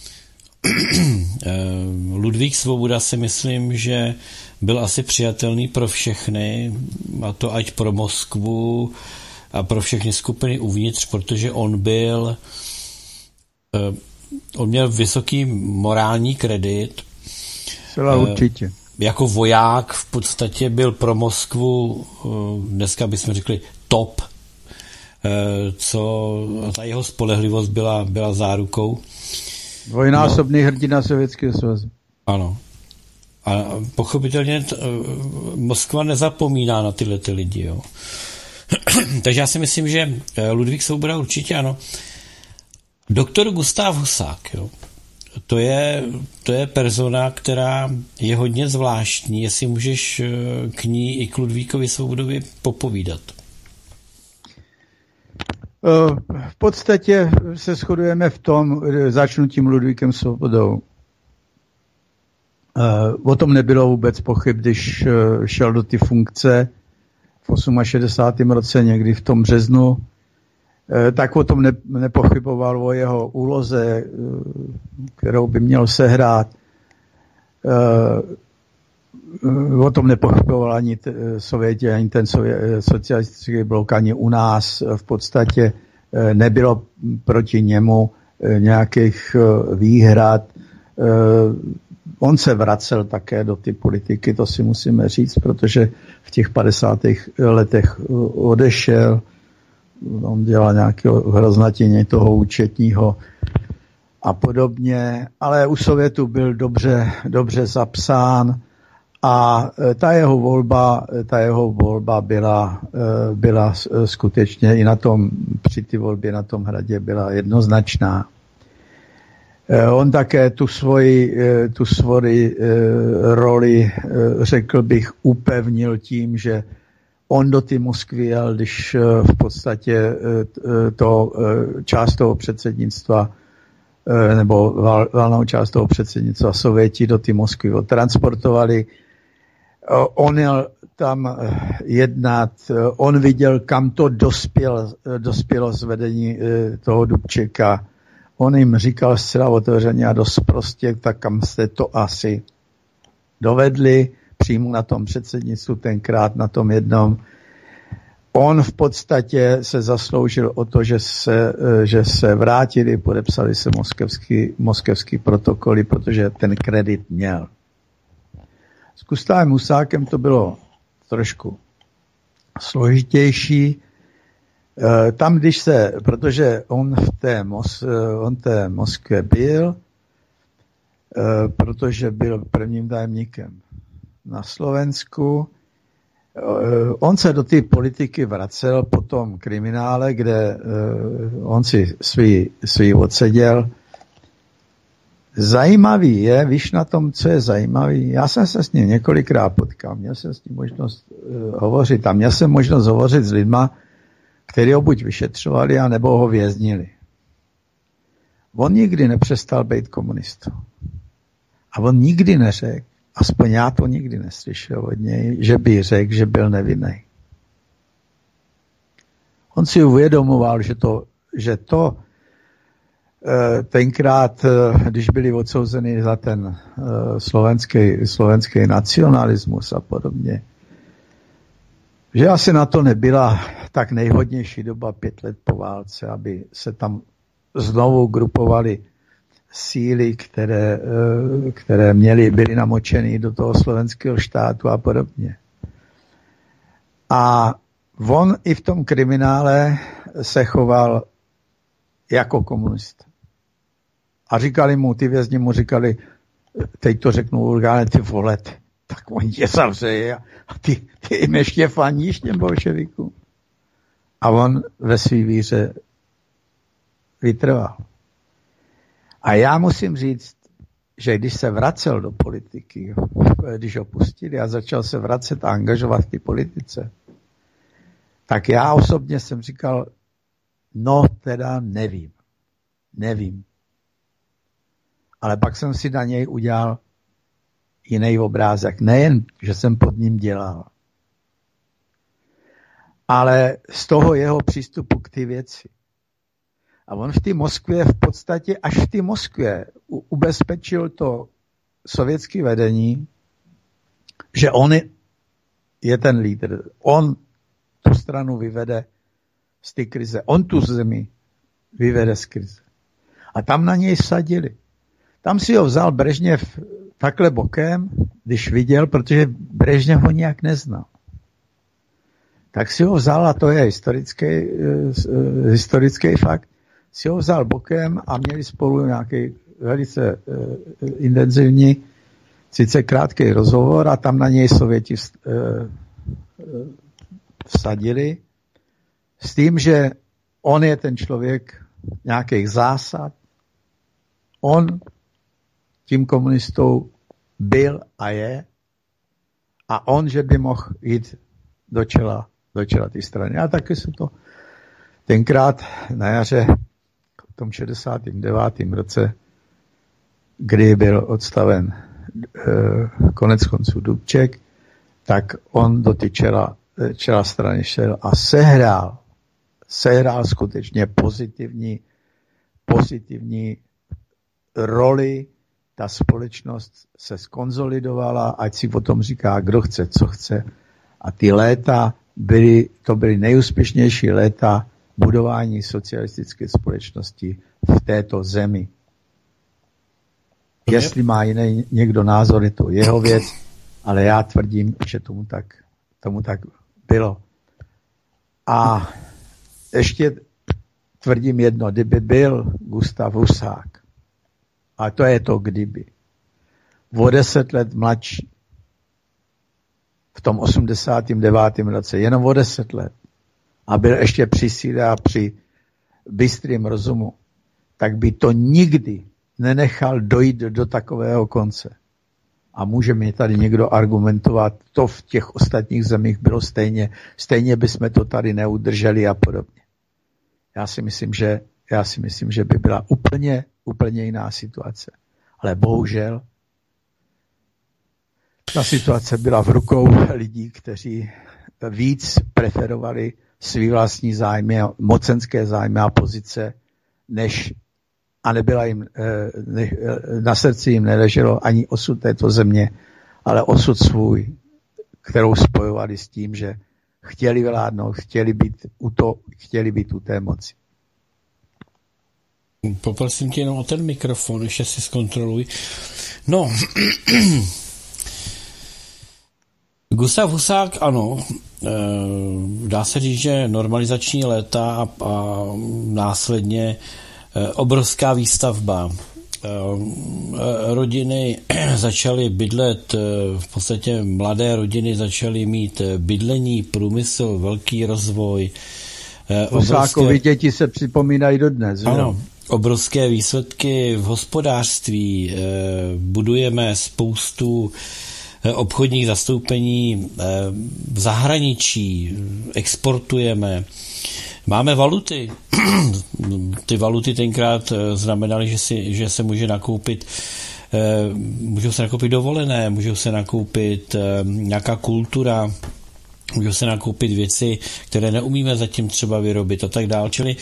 Ludvík Svoboda si myslím, že byl asi přijatelný pro všechny, a to ať pro Moskvu a pro všechny skupiny uvnitř, protože on měl vysoký morální kredit. Určitě. Jako voják v podstatě byl pro Moskvu, dneska bychom řekli top, co ta jeho spolehlivost byla zárukou. Dvojnásobný hrdina Sovětského svazu. Ano. A pochopitelně Moskva nezapomíná na tyhle ty lidi. Jo. Takže já si myslím, že Ludvík Svoboda určitě ano. Doktor Gustáv Husák, jo. To je persona, která je hodně zvláštní, jestli můžeš k ní i k Ludvíkovi Svobodovi popovídat. V podstatě se shodujeme v tom, začnu tím Ludvíkem Svobodou. O tom nebylo vůbec pochyb, když šel do ty funkce v 68. roce, někdy v tom březnu, tak o tom nepochyboval o jeho úloze, kterou by měl sehrát. O tom nepochyboval ani Sověti, ani ten socialistický blok, ani u nás. V podstatě nebylo proti němu nějakých výhrad. On se vracel také do ty politiky, to si musíme říct, protože v těch 50. letech odešel. On dělal nějakého hroznatění toho účetního a podobně, ale u Sovětu byl dobře zapsán a ta jeho volba byla skutečně i při té volbě na tom hradě byla jednoznačná. On také tu svoji roli, řekl bych, upevnil tím, že on do té Moskvy jel, když v podstatě část toho předsednictva nebo valnou část toho předsednictva Sověti do té Moskvy odtransportovali. On jel tam jednat, on viděl, kam to dospělo z vedení toho Dubčeka. On jim říkal zcela otevřeně a dost prostě, tak kam jste to asi dovedli, přímo na tom předsednictvu, tenkrát na tom jednom. On v podstatě se zasloužil o to, že se vrátili, podepsali se moskevský protokoly, protože ten kredit měl. S Gustávem Husákem to bylo trošku složitější. Tam, protože on v té Moskvě byl, protože byl prvním tajemníkem na Slovensku. On se do té politiky vracel po tom kriminále, kde on si svý odseděl. Zajímavý je, víš na tom, co je zajímavý? Já jsem se s ním několikrát potkal, měl jsem s ním možnost hovořit a měl jsem možnost hovořit s lidma, kteří ho buď vyšetřovali, anebo ho věznili. On nikdy nepřestal být komunistou. A on nikdy neřekl, aspoň já to nikdy neslyšel od něj, že by řekl, že byl nevinný. On si uvědomoval, že to tenkrát, když byli odsouzeni za ten slovenský nacionalismus a podobně, že asi na to nebyla tak nejhodnější doba 5 let po válce, aby se tam znovu grupovaly síly, které byly namočeny do toho slovenského štátu a podobně. A on i v tom kriminále se choval jako komunista. A ty vězni mu říkali, teď to řeknu vulgárně, ty vole, tak oni tě zavřejí a ty jim ještě faníš těm bolševikům. A on ve svý víře vytrval. A já musím říct, že když se vracel do politiky, když ho pustili a začal se vracet a angažovat v té politice, tak já osobně jsem říkal, no teda nevím. Ale pak jsem si na něj udělal jiný obrázek. Nejen, že jsem pod ním dělal, ale z toho jeho přístupu k ty věci. A on v té Moskvě v podstatě, až v té Moskvě ubezpečil to sovětské vedení, že on je ten lídr. On tu stranu vyvede z té krize. On tu zemi vyvede z krize. A tam na něj vsadili. Tam si ho vzal Brežněv takhle bokem, když viděl, protože Brežněv ho nějak neznal. Tak si ho vzal, a to je historický fakt, si ho vzal bokem a měli spolu nějaký velice intenzivní, sice krátký rozhovor a tam na něj Sověti vsadili s tím, že on je ten člověk nějakých zásad, on tím komunistou byl a je a on, že by mohl jít do čela té strany. A taky se to tenkrát na jaře v tom 69. roce, kdy byl odstaven konec konců Dubček, tak on do ty čela strany šel a sehrál skutečně pozitivní roli. Ta společnost se skonzolidovala, ať si o tom říká, kdo chce, co chce. A ty léta to byly nejúspěšnější léta budování socialistické společnosti v této zemi. Jestli má jiný někdo názor, je to jeho věc, ale já tvrdím, že tomu tak bylo. A ještě tvrdím jedno, kdyby byl Gustav Husák, a to je to kdyby, o 10 let mladší, v tom 89. roce, jenom o 10 let, a byl ještě při síle a při bystrým rozumu, tak by to nikdy nenechal dojít do takového konce. A může mi tady někdo argumentovat, to v těch ostatních zemích bylo stejně bychom to tady neudrželi a podobně. Já si myslím, že by byla úplně jiná situace. Ale bohužel ta situace byla v rukou lidí, kteří víc preferovali svý vlastní zájmy, mocenské zájmy a pozice, a nebyla jim, na srdci jim neleželo ani osud této země, ale osud svůj, kterou spojovali s tím, že chtěli vládnout, chtěli být u té moci. Poprosím tě jenom o ten mikrofon, ještě si zkontroluj. No, Gustav Husák, ano, dá se říct, že normalizační léta a následně obrovská výstavba. Rodiny začaly bydlet, v podstatě mladé rodiny začaly mít bydlení, průmysl, velký rozvoj. Husákovi děti se připomínají dodnes. Ano, obrovské výsledky v hospodářství, budujeme spoustu obchodních zastoupení v zahraničí, exportujeme. Máme valuty. Ty valuty tenkrát znamenaly, že se může nakoupit, můžou se nakoupit dovolené, můžou se nakoupit nějaká kultura, můžou se nakoupit věci, které neumíme zatím třeba vyrobit a tak dál. Čili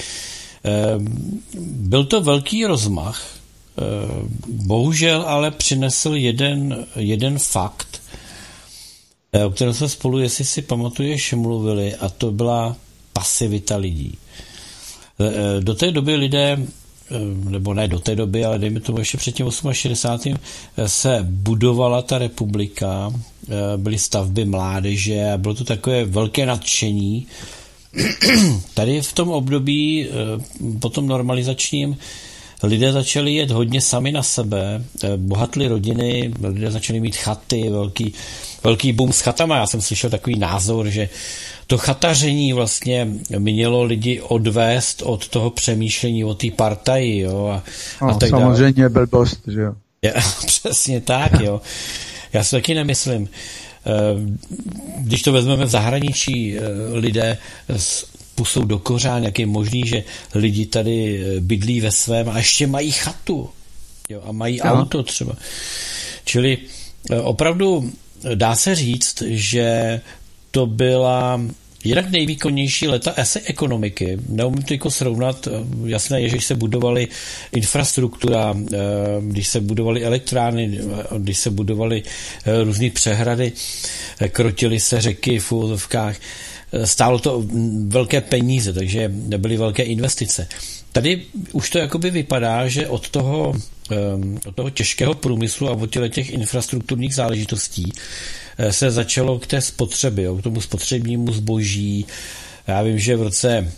byl to velký rozmach, bohužel ale přinesl jeden fakt, o kterém jsme spolu, jestli si pamatuješ, mluvili, a to byla pasivita lidí. Do té doby lidé, nebo ne do té doby, ale dejme tomu ještě před tím 68. se budovala ta republika, byly stavby mládeže a bylo to takové velké nadšení. Tady v tom období, po tom normalizačním, lidé začali jet hodně sami na sebe, bohatly rodiny, lidé začali mít chaty, velký boom s chatama. Já jsem slyšel takový názor, že to chataření vlastně mělo lidi odvést od toho přemýšlení o té partaji, jo. A tak samozřejmě dále. Blbost, že jo. Přesně tak, jo. Já si taky nemyslím. Když to vezmeme v zahraničí, lidé pusou do kořán, jak je možný, že lidi tady bydlí ve svém a ještě mají chatu, jo, a mají auto třeba. Čili opravdu dá se říct, že to byla jednak nejvýkonnější léta asi ekonomiky. Neumím to jako srovnat. Jasné je, že se budovaly infrastruktura, když se budovaly elektrárny, když se budovaly různé přehrady, krotily se řeky v úvodovkách. Stálo to velké peníze, takže nebyly velké investice. Tady už to jakoby vypadá, že od toho těžkého průmyslu a od těch infrastrukturních záležitostí se začalo k té spotřebě, k tomu spotřebnímu zboží. Já vím, že v roce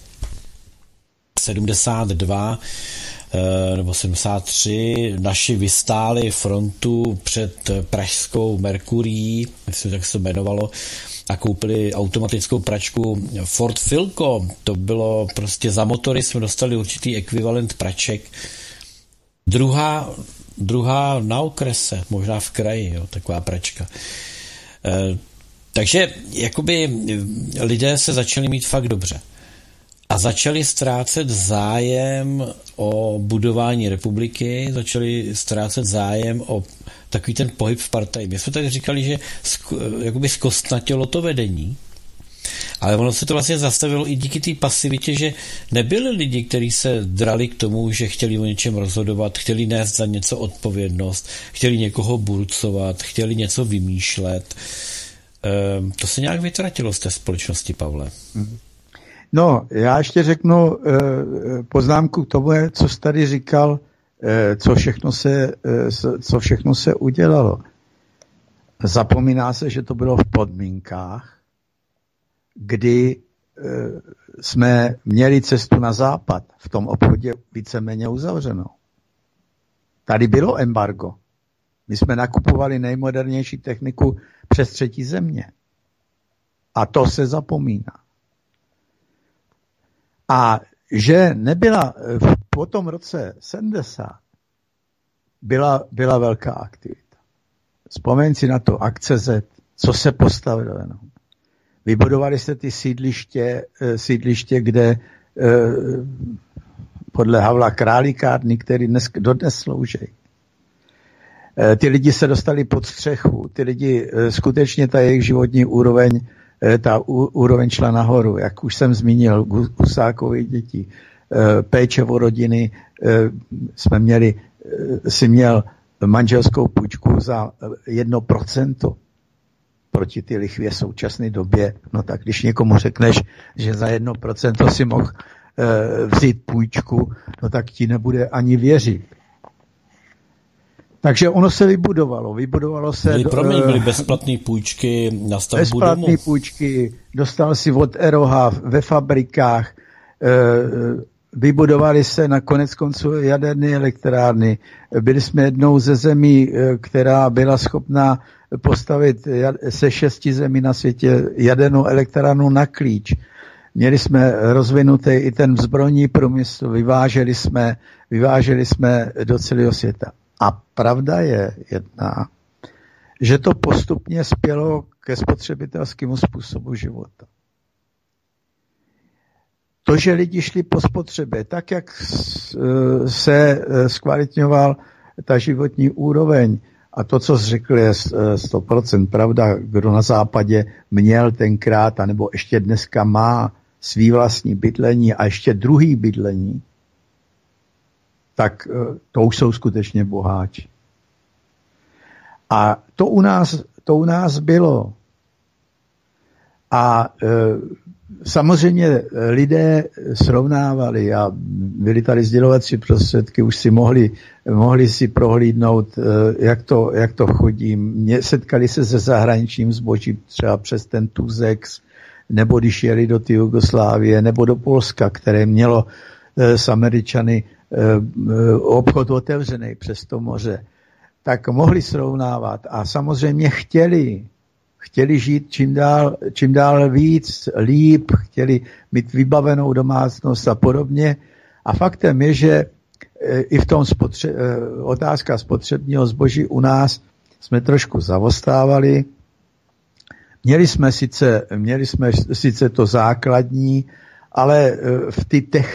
72 nebo 73 naši vystáli frontu před pražskou Mercurií, myslím, tak se to jmenovalo, a koupili automatickou pračku Ford Filco. To bylo prostě za motory, jsme dostali určitý ekvivalent praček. Druhá na okrese, možná v kraji, jo, taková pračka. Takže jakoby lidé se začali mít fakt dobře. A začali ztrácet zájem o budování republiky, začali ztrácet zájem o takový ten pohyb v partaji. My jsme tady říkali, že jakoby zkostnatělo to vedení, ale ono se to vlastně zastavilo i díky té pasivitě, že nebyli lidi, kteří se drali k tomu, že chtěli o něčem rozhodovat, chtěli nést za něco odpovědnost, chtěli někoho burcovat, chtěli něco vymýšlet. To se nějak vytratilo z té společnosti, Pavle. No, já ještě řeknu poznámku k tomu, co jsi tady říkal, co všechno se udělalo. Zapomíná se, že to bylo v podmínkách, kdy jsme měli cestu na západ, v tom obchodě víceméně uzavřenou. Tady bylo embargo. My jsme nakupovali nejmodernější techniku přes třetí země. A to se zapomíná. A že nebyla po tom roce 70 byla velká aktivita. Vzpomeň si na to Akce Z, co se postavilo jenom. Vybudovali se ty sídliště, kde podle Havla králíkárny, který dodnes slouží. Ty lidi se dostali pod střechu, ty lidi skutečně ta jejich životní úroveň, šla nahoru, jak už jsem zmínil, Husákovi děti, péče o rodiny, si měl manželskou půjčku za 1% proti ty lichvě v současné době. No tak když někomu řekneš, že za 1% si mohl vzít půjčku, no tak ti nebude ani věřit. Takže ono se vybudovalo se... Byly bezplatné půjčky na stavbu domu. Bezplatné půjčky, dostal si od Eroha ve fabrikách, vybudovali se na konec konců jaderné elektrárny. Byli jsme jednou ze zemí, která byla schopná postavit se 6 zemí na světě jadernou elektrárnu na klíč. Měli jsme rozvinutý i ten zbrojní průmysl, vyváželi jsme do celého světa. A pravda je jedna, že to postupně spělo ke spotřebitelskému způsobu života. To, že lidi šli po spotřebě, tak jak se zkvalitňoval ta životní úroveň, a to, co jsi řekl, je 100% pravda, kdo na západě měl tenkrát, anebo ještě dneska má svý vlastní bydlení a ještě druhý bydlení, tak to už jsou skutečně boháči. A to u nás bylo. A samozřejmě lidé srovnávali a byli tady sdělovací prostředky, už si mohli si prohlídnout, jak to chodí. Setkali se se zahraničním zbožím třeba přes ten Tuzex, nebo když jeli do té Jugoslávie, nebo do Polska, které mělo s Američany obchod otevřený přes to moře, tak mohli srovnávat a samozřejmě chtěli žít čím dál víc, líp, chtěli mít vybavenou domácnost a podobně. A faktem je, že i v tom otázka spotřebního zboží u nás jsme trošku zaostávali. Měli jsme sice to základní, ale v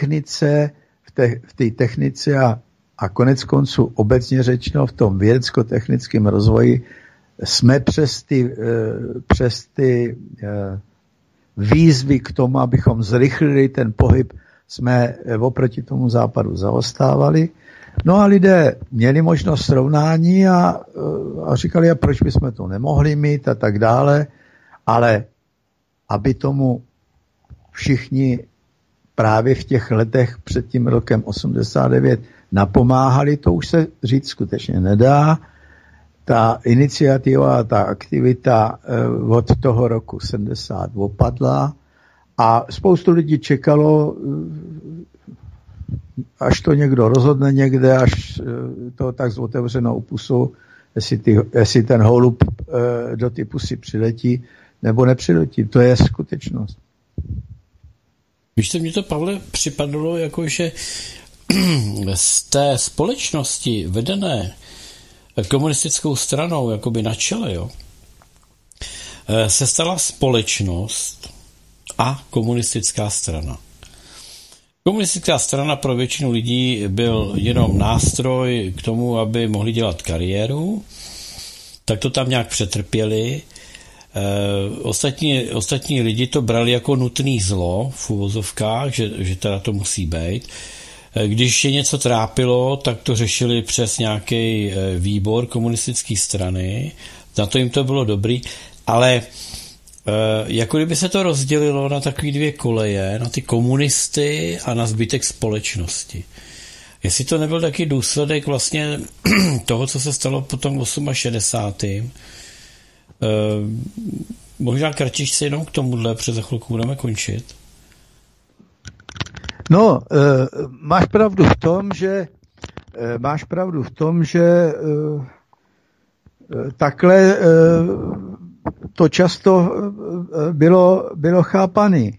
té technice a konec konců obecně řečeno v tom vědecko-technickém rozvoji jsme přes ty výzvy k tomu, abychom zrychlili ten pohyb, jsme oproti tomu západu zaostávali. No a lidé měli možnost srovnání a říkali, a proč bychom to nemohli mít a tak dále, ale aby tomu všichni právě v těch letech před tím rokem 89 napomáhali, to už se říct skutečně nedá. Ta iniciativa, ta aktivita od toho roku 70 opadla a spoustu lidí čekalo, až to někdo rozhodne někde, až to tak s otevřenou pusou, jestli ten holub do ty pusy přiletí nebo nepřiletí. To je skutečnost. Víš, to mě to, Pavle, připadlo jako, že z té společnosti vedené komunistickou stranou jakoby na čele, jo, se stala společnost a komunistická strana. Komunistická strana pro většinu lidí byl jenom nástroj k tomu, aby mohli dělat kariéru, tak to tam nějak přetrpěli. Ostatní lidi to brali jako nutný zlo v uvozovkách, že teda to musí být. Když je něco trápilo, tak to řešili přes nějaký výbor komunistické strany. Na to jim to bylo dobrý, ale jako kdyby se to rozdělilo na takové 2 koleje, na ty komunisty a na zbytek společnosti. Jestli to nebyl taky důsledek vlastně toho, co se stalo potom 68. Možná kratiš se jenom k tomuhle, protože za chvilku budeme končit. No, máš pravdu v tom, že takhle to často bylo chápané.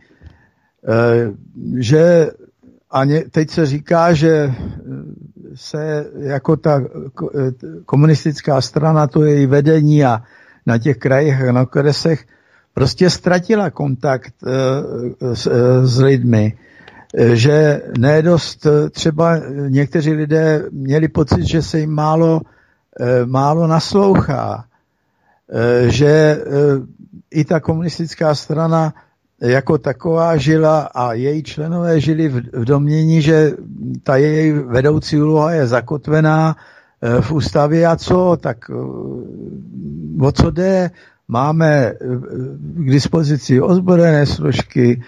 Že teď se říká, že se jako ta komunistická strana, to její vedení a na těch krajích a na okresech prostě ztratila kontakt s lidmi. Že nedost třeba někteří lidé měli pocit, že se jim málo naslouchá. Že i ta komunistická strana jako taková žila a její členové žili v domnění, že ta její vedoucí úloha je zakotvená v ústavě a co, tak o co jde? Máme k dispozici ozbrojené složky,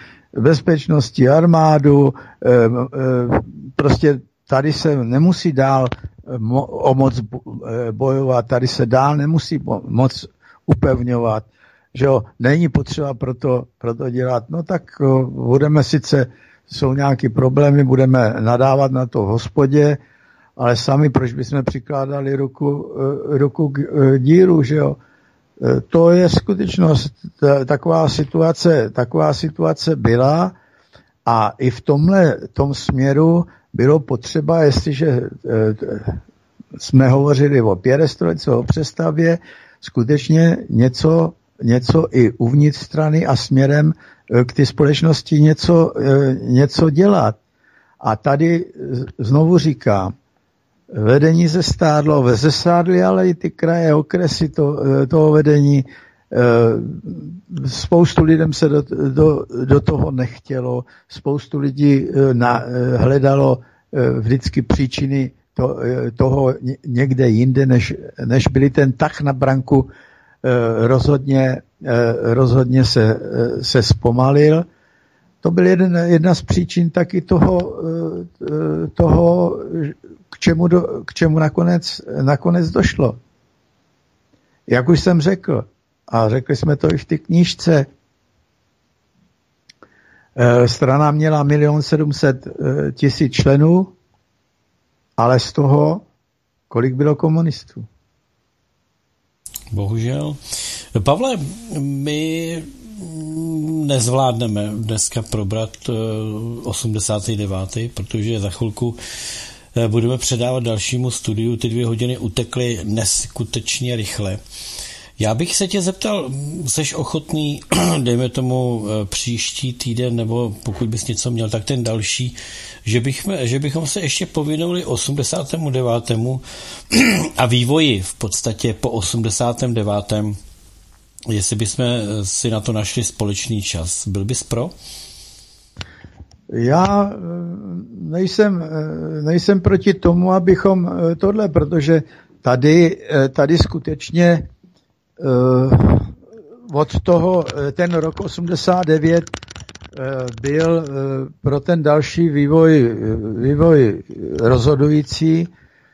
bezpečnosti, armádu, prostě tady se nemusí dál o moc bojovat, tady se dál nemusí moc upevňovat, že jo, není potřeba proto dělat, no tak budeme sice, jsou nějaké problémy, budeme nadávat na to v hospodě, ale sami proč bychom přikládali ruku k díru, že jo. To je skutečnost, taková situace byla a i v tom směru bylo potřeba, jestliže jsme hovořili o perestrojce, o přestavě, skutečně něco i uvnitř strany a směrem k té společnosti něco dělat. A tady znovu říkám, vedení zestárly, ale i ty kraje, okresy toho vedení, spoustu lidem se do toho nechtělo, spoustu lidí hledalo vždycky příčiny toho někde jinde, než byli ten tah na branku, rozhodně se zpomalil. To byl jedna z příčin taky toho k čemu nakonec došlo. Jak už jsem řekl, a řekli jsme to i v té knížce, strana měla 1 700 000 členů, ale z toho, kolik bylo komunistů? Bohužel. Pavle, my nezvládneme dneska probrat 89., protože za chvilku budeme předávat dalšímu studiu. Ty 2 hodiny utekly neskutečně rychle. Já bych se tě zeptal, seš ochotný, dejme tomu příští týden, nebo pokud bys něco měl, tak ten další, že bychom se ještě pověnovali 89. a vývoji v podstatě po 89. Jestli bychom si na to našli společný čas. Byl bys pro? Já nejsem proti tomu, abychom tohle, protože tady skutečně od toho, ten rok 89 byl pro ten další vývoj rozhodující.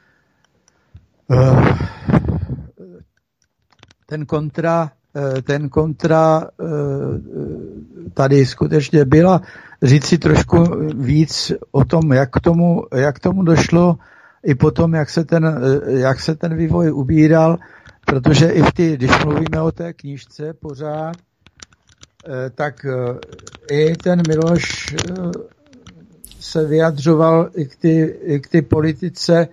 Ten kontra tady skutečně byla. Říct si trošku víc o tom, jak k tomu došlo, i potom, jak se ten vývoj ubíral, protože když mluvíme o té knížce pořád, tak i ten Miloš se vyjadřoval i k ty politice,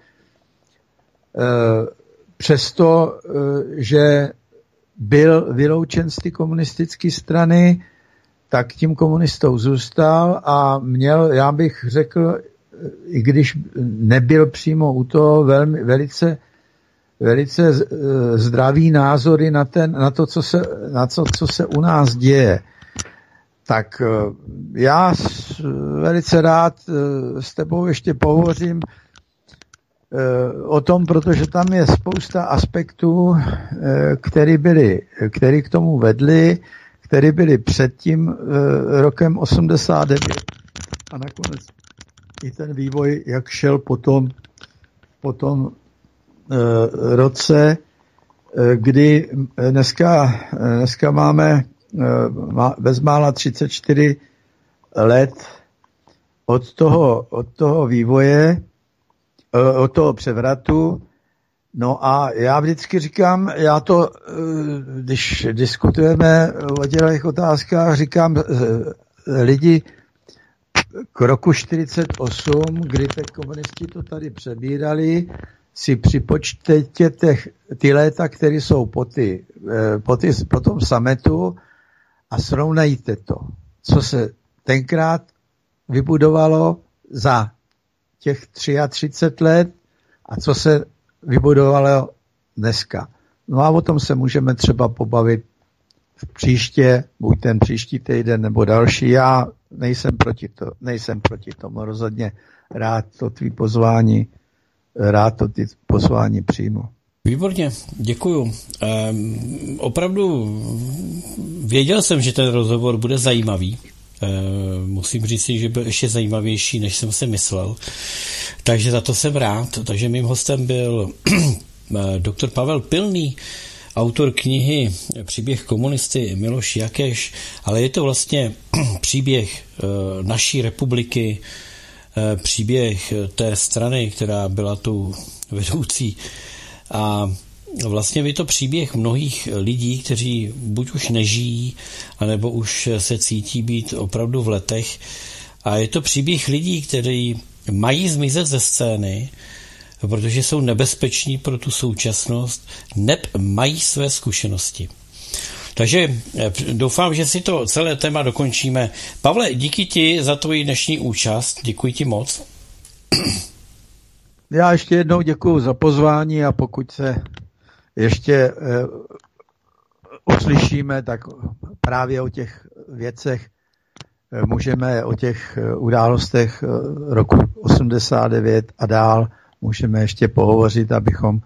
přesto, že byl vyloučen z té komunistické strany, tak tím komunistou zůstal a měl, já bych řekl, i když nebyl přímo u toho, velice zdravý názory na to, co se u nás děje. Tak já velice rád s tebou ještě pohovořím o tom, protože tam je spousta aspektů, které k tomu vedly, které byly před tím rokem 89 a nakonec i ten vývoj, jak šel po tom roce, kdy dneska máme bezmála 34 let od toho vývoje, od toho převratu. No a já vždycky říkám, když diskutujeme o těchto otázkách, říkám lidi k roku 48, kdy teď komunisti to tady přebírali, si připočtěte ty léta, které jsou po tom sametu a srovnejte to, co se tenkrát vybudovalo za těch 33 let a co se vybudovalo dneska. No a o tom se můžeme třeba pobavit buď ten příští týden nebo další. Já nejsem proti tomu, rozhodně rád to pozvání přijmu. Výborně, děkuju. Opravdu věděl jsem, že ten rozhovor bude zajímavý. musím říct, že byl ještě zajímavější, než jsem si myslel. Takže za to jsem rád. Takže mým hostem byl doktor Pavel Pilný, autor knihy Příběh komunisty Miloš Jakeš, ale je to vlastně příběh naší republiky, příběh té strany, která byla tu vedoucí, a vlastně je to příběh mnohých lidí, kteří buď už nežijí, anebo už se cítí být opravdu v letech. A je to příběh lidí, kteří mají zmizet ze scény, protože jsou nebezpeční pro tu současnost, neb mají své zkušenosti. Takže doufám, že si to celé téma dokončíme. Pavle, díky ti za tvoji dnešní účast, děkuji ti moc. Já ještě jednou děkuji za pozvání a pokud se ještě uslyšíme, tak právě o těch věcech můžeme, o těch událostech roku 89 a dál můžeme ještě pohovořit, abychom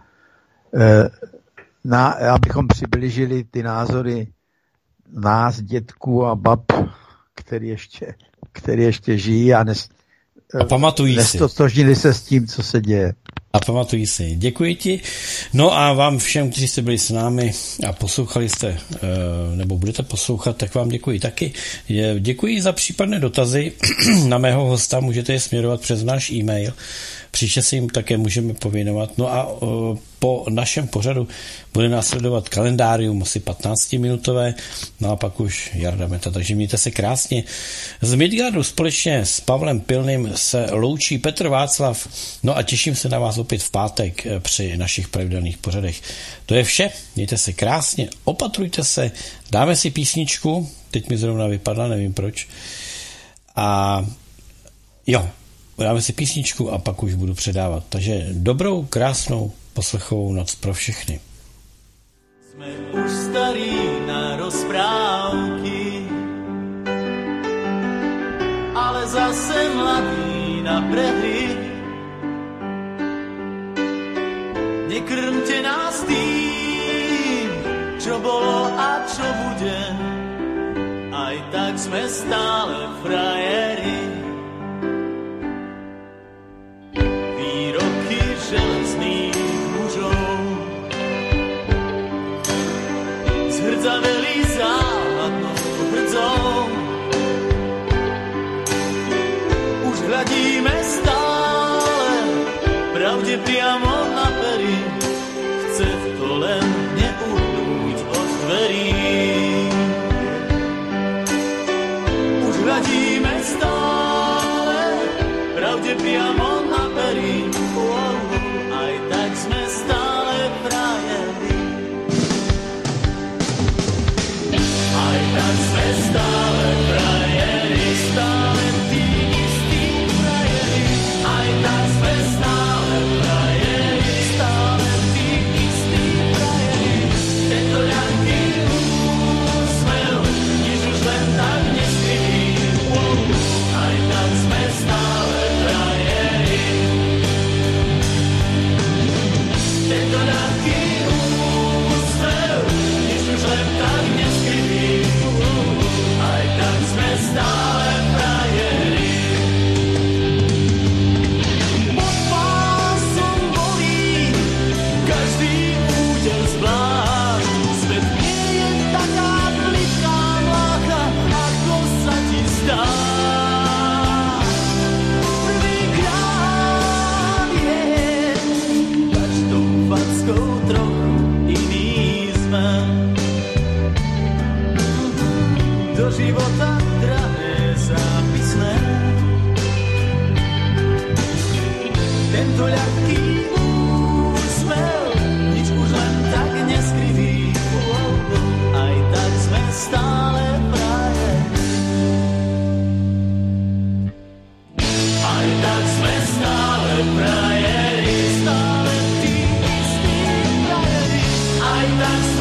přiblížili ty názory nás, dětků a bab, který ještě žijí a nestotožnili se s tím, co se děje. A pamatují si. Děkuji ti. No a vám všem, kteří jste byli s námi a poslouchali jste, nebo budete poslouchat, tak vám děkuji taky. Děkuji za případné dotazy na mého hosta, můžete je směrovat přes náš e-mail. Příště se jim také můžeme pověnovat. No a po našem pořadu bude následovat kalendárium, asi 15-minutové, no a pak už Jarda Meta, takže mějte se krásně. Z Midgardu společně s Pavlem Pilným se loučí Petr Václav, no a těším se na vás opět v pátek při našich pravidelných pořadech. To je vše, mějte se krásně, opatrujte se, dáme si písničku, teď mi zrovna vypadla, nevím proč, a jo, dáme si písničku a pak už budu předávat. Takže dobrou, krásnou poslechovou noc pro všechny. Jsme už starí na rozprávky, ale zase mladí na prehry. Nekrmte nás tým, čo bolo a čo bude, aj tak sme stále frajeri. Železných mužov zhrdzaveli záhadnou hrdzou. Už hľadíme stále pravde priamo na pery, chce to len neuhnúť od dverí. Už hľadíme stále pravde priamo na pery, aj tak sme stále frajeri. Aj tak sme stále frajeri, stále tí istí frajeri. Aj tak sme stále frajeri, stále tí istí frajeri. Tento ľahký úsmev, nič už len tak neskryví. Aj tak sme stále frajeri. Tento ľahký úsmev, nič už len tak neskryví. Aj tak sme stále frajeri. Pod pásom bolí každý úder zvlášť. Svet nie je taká plitká mlácha, ako sa ti zdá. Prvýkrát je každou fackou trochu iný sme. Do života drahé zápisné. Tento ľahký úsmev, nič už len tak neskryví. Aj tak sme stále frajeri. Aj tak sme stále frajeri, stále tí istí frajeri. Aj tak